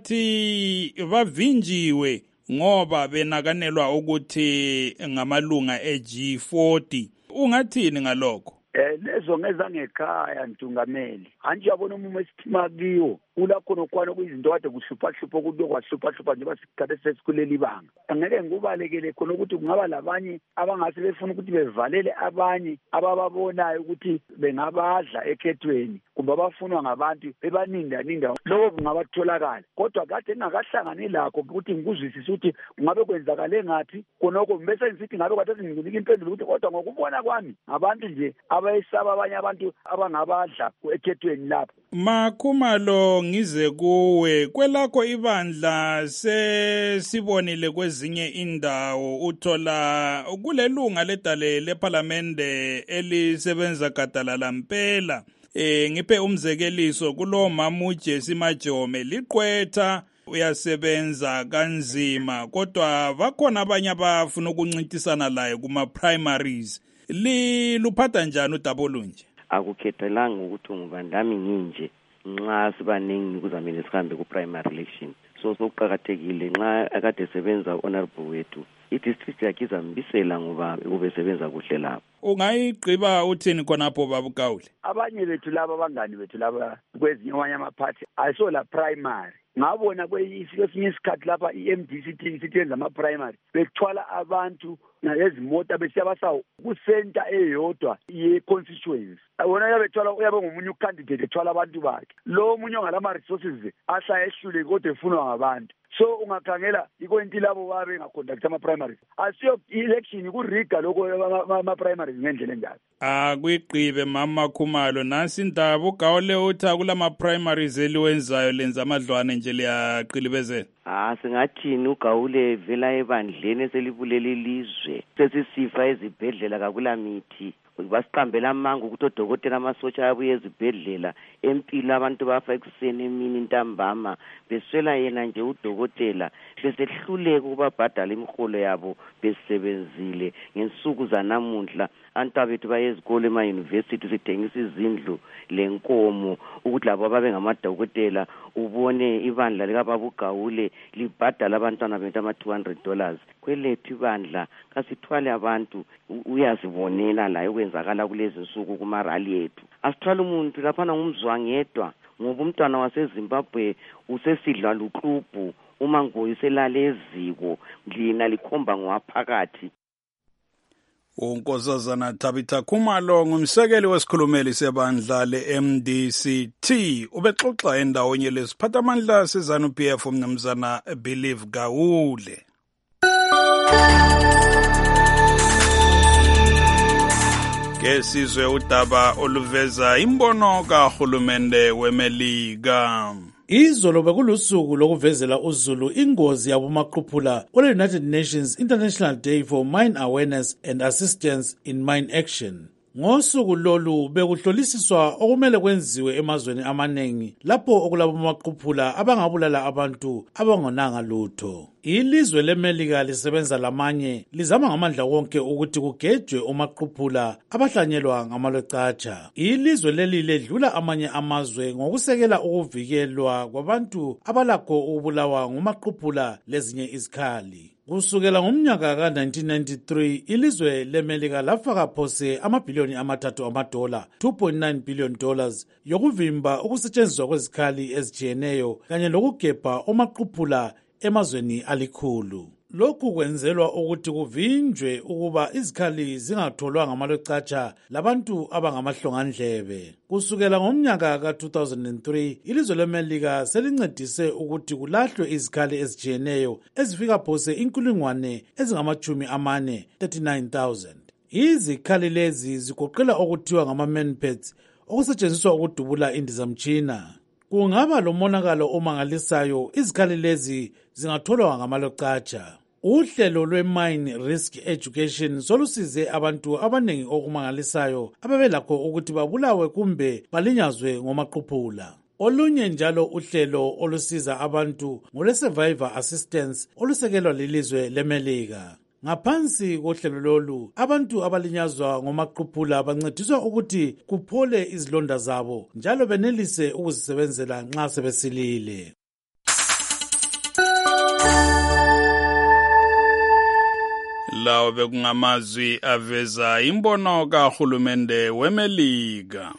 abathi bavinjiwe ngoba benakanelwa ukuthi ngamalunga e-G forty. Ungathini ngalokho? Eh lezo ngeza ngekhaya Ntungameli. Anje yabona umumo esithima kiwo ulakho nokwana kuyizinto kade kuhlupha hlupha ukuthi kwahlupha hlupha nje basikade sesikuleli banga. Angeke ngubalekele khona ukuthi kungaba labanye abangase befuna ukuthi bevalele abanye abababonayo ukuthi bengabadla ekhethweni kumbe abafunwa ngabantu bebaninda ninda lokho kungabatholakala. Kodwa kade ngakahlangani lakho ukuthi ngikuzwisisa ukuthi kungabe kwenzakale ngathi konoko bese ngisithi ngabe kade singinika impendulo ukuthi kodwa ngokubona kwami abantu nje abayisaba abanye abantu abangabadla ekhethweni lapho. Makhumalo, ngize kuwe kwelakho ibandla sesibonile kwezinye indawo uthola kulelunga ledale leParliament elisebenza gadalala mpela. Eh ngiphe umzekeliso kulo mamuje simajome liqwetha uyasebenza kanzima kodwa bakhona abanye abafuna ukuncintisana laye kuma primaries. Liluphatha njani udaba olunje? Akukhethelanga ukuthi ngubandami nginje nxa sibaningi kuzamele sihambe ku primary election. So sokuqhakathekile nxa akade sebenza honorable wethu i-district yakhe izambisela ngoba ubesebenza kuhle lapho. Ungayigqiba uthini khonapho babugawule? Abanye bethu laba abangani bethu laba kwezinye amanye amaphathi ayisola primary. Ngabona kwesinye isikhathi lapha i-M D C T sithenza ama-primary bethwala abantu nezimota besiyabasa kusenta eyodwa ye-constituency. Wona yabethwala uyabe ngomunye ucandidate ethwala abantu bakhe. Lo munye ongalama resources asa ehlule kodwa efunwa ngabantu. So ungakhangela ikwenti labo babe ngaconduct ama-primaries. Asiyo election kuriga lokho ama-primaries ngendlela enjalo. Ah kuyigqibe mama Khumalo, nansi indaba ugawule uthi kulama primaries eliwenzayo lenza amadlwane nje liyaqilibezela. Ah singathini uGawule vela ebandleni eselibulele ilizwe sesisifa ezibhedlela kakula mithi basiqambela amanga ukuthi odokotela amasotsha abuye ezibhedlela empilo abantu bafa ekuseni emini ntambama beswela yena nje udokotela besehluleka ukubabhadala imiholo yabo besebenzile ngensuku zanamuhla anta bethu bayezikole ema university sithengisa izindlu lenkomo ukuthi labo ababe ngamadokotela ubone ibandla likababa uGawule libhadala abantwana bethu ama two hundred dollars kwelethu ibandla kasithwale abantu uyazibonela la ukwenzakala kulezi nsuku kuma rally yethu asithwale umuntu lapha ngumzwangedwa ngoba umntwana waseZimbabwe usesidla luqhubu uma ngoyiselale eziko lina likhomba ngwaphakathi. uNkosazana Tabitha Khumalo ngumsekeli wesikhulumeli sebandla le-M D C T ubexoxa endawonye lesiphathamandla seZANU P F umnumzana Believe Gawule. Kesizwe udaba oluveza imbono kahulumende weMelika. Izolo bekulusuku lokuvezela uZulu ingozi yabomaqhuphula ole United Nations International Day for Mine Awareness and Assistance in Mine Action. Ngosuku lolu bekuhlolisiswa okumele kwenziwe emazweni amaningi lapho okulabomaqhuphula abangabulala abantu abangonanga lutho. Ilizwe leMelika lisebenza lamanye lizama ngamandla wonke ukuthi kugejwe omaqhuphula abahlanyelwa ngamalocatsha. Ilizwe leli ledlula amanye amazwe ngokusekela ukuvikelwa kwabantu abalakho ukubulawa ngomaqhuphula lezinye izikhali. Kusukela ngomnyaka ka nineteen ninety-three ilizwe leMelika lafaka phose amabhiliyoni amathathu amadola two point nine billion dollars yokuvimba ukusetshenziswa kwezikhali ezijiyeneyo kanye lokugebha omaqhuphula emazweni alikhulu. Lokhu kwenzelwa ukuthi kuvinjwe ukuba izikhali zingatholwa ngamalocatsha labantu abangamahlongandlebe. Kusukela ngomnyaka ka two thousand three ilizwe leMelika selincedise ukuthi kulahlwe izikhali ezijiyeneyo ezifika phose inkulungwane ezingamachumi amane thirty-nine thousand. Izikhali lezi zigoqela okuthiwa ngama-manpads okusetshenziswa ukudubula indizamtshina. Kungaba lomonakalo omangalisayo izikhali lezi zingatholwa ngamalocatsha. Uhlelo lwe-Mine Risk Education solusize abantu abaningi okumangalisayo ababelakho ukuthi babulawe kumbe balinyazwe ngomaqhuphula. Olunye njalo uhlelo olusiza abantu ngole-Survivor Assistance olusekelwa lilizwe leMelika. Ngaphansi kohlelo lolu abantu abalinyazwa ngomaqhuphula bancediswa ukuthi kuphole izilonda zabo njalo benelise ukuzisebenzela nxa sebesilile. Lawo bekungamazwi aveza imbono kahulumende weMelika.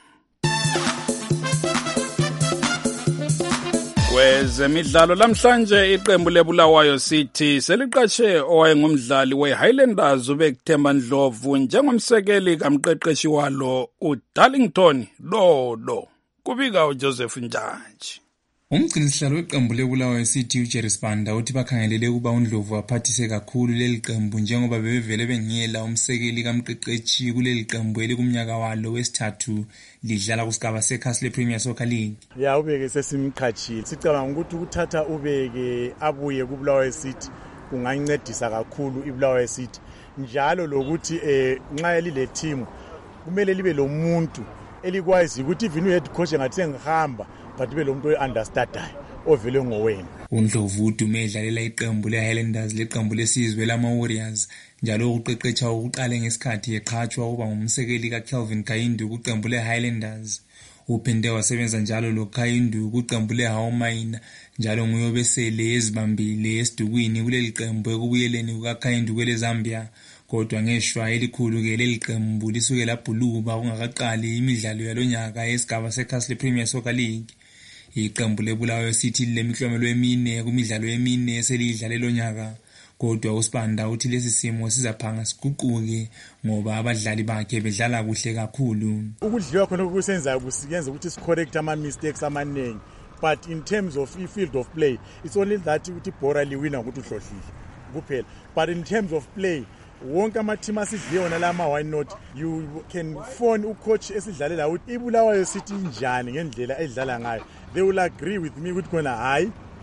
Kwezemidlalo lamhlanje iqembu lebulawayo City seliqashe owayengumdlali weHighlanders uBekuthemba Ndlovu njengomsekeli kamqeqeshi walo uDarlington Dodo. Kubika uJoseph Njaji. Umgcinisihlalo weqembu lebulawayo City uJerry Spanda uthi bakhangelele ukuba uNdlovu aphathise kakhulu leli qembu njengoba bebevele bengiyela umsekeli kamqeqeshi kuleli qembu elikumnyaka walo wesithathu lidlala kusigaba sekhasi lePremier Soccer League. Ya ubeke sesimqhatshile. Sicabanga ukuthi ukuthatha ubeke abuye kubulawayo City kungancedisa kakhulu ibulawayo City. Njalo lokuthi eh nxa elile team kumele libe lo muntu elikwazi ukuthi even head coach ngathi ngihamba but be lo muntu ounderstandayo ovele ngowena. uNdlovu udume edlalela iqembu leHighlanders leqembu lesizwe lama-Warriors njalo uqeqetsha ukuqala ngesikhathi eqhatshwa ukuba ngumsekeli kaKelvin Kayindu kuqembu leHighlanders. Uphinde wasebenza njalo lo Kayindu kuqembu leHawmine njalo nguye obesele ezibambile esidukwini kuleli qembu ekubuyeleni kukaKayindu kwele Zambia. Kodwa ngeshwa elikhulu ke leli qembu lisuke labhuluba kungakaqali imidlalo yalonyaka esigaba sekhasi lePremier Soccer League. Iqembu lebulawayo City lemiklomelo emine kumidlalo emine eselidlala lonyaka. Kodwa uSpanda uthi lesi simo sizaphanga siguquke ngoba abadlali bakhe bedlala kuhle kakhulu. Ukudliwa khona okusenzayo kusiyenza ukuthi sicorrect ama mistakes amaningi, but in terms of field of play it's only that ukuthi Bora liwina ukuthi uhlohlile kuphela, but in terms of play wonke ama-team asidliwe wona lama why not you can phone ucoach esidlalela ukuthi ibulawayo City njani ngendlela edlala ngayo. They will agree with me ukuthi khona hayi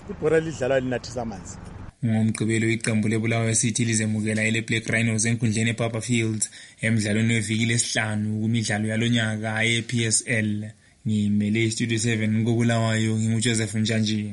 ibhora lidlalwa linathisa amanzi. ngomgqibelo iqembu lebulawayo city lizemukela ele Black Rhinos enkundleni ePapa Fields emidlalweni weviki lesihlanu kumidlalo yalonyaka ye-P S L. ngimele Studio seven kobulawayo nginguJoseph Njanji.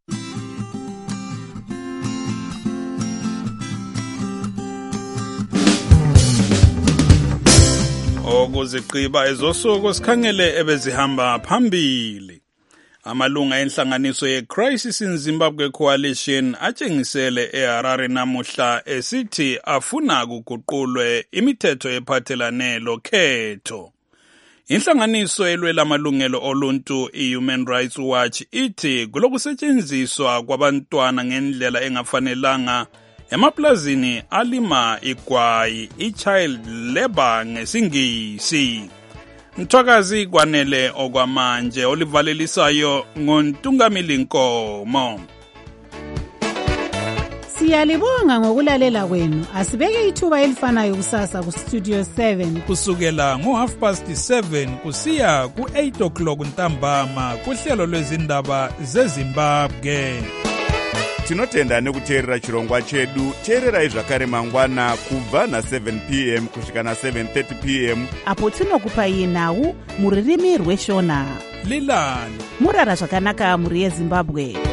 okuziqiba ezosuku sikhangele ebezihamba phambili. Amalunga enhlanganiso ye-Crisis in Zimbabwe Coalition atshengisele eHarare namuhla esithi afuna kuguqulwe imithetho ephathelane lokhetho. Inhlanganiso elwela amalungelo oluntu i-Human Rights Watch ithi kulokusetshenziswa kwabantwana ngendlela engafanelanga emaplazini alima igwayi, i-child labor ngesingisi. Mthwakazi kwanele okwamanje olivalelisayo ngontungamili Nkomo. Siyalibonga ngokulalela kwenu. Asibeke ithuba elifanayo kusasa ku Studio seven kusukela ngo half past seven kusiya ku eight o'clock ntambama kuhlelo lwezindaba zeZimbabwe. Tinotenda nekuteerera chirongwa chedu. Teererai zvakare mangwana kubva na seven p m kusvika na seven thirty p m apo tinokupai nhau muririmi rweshona. Lilani murara zvakanaka muri yeZimbabwe.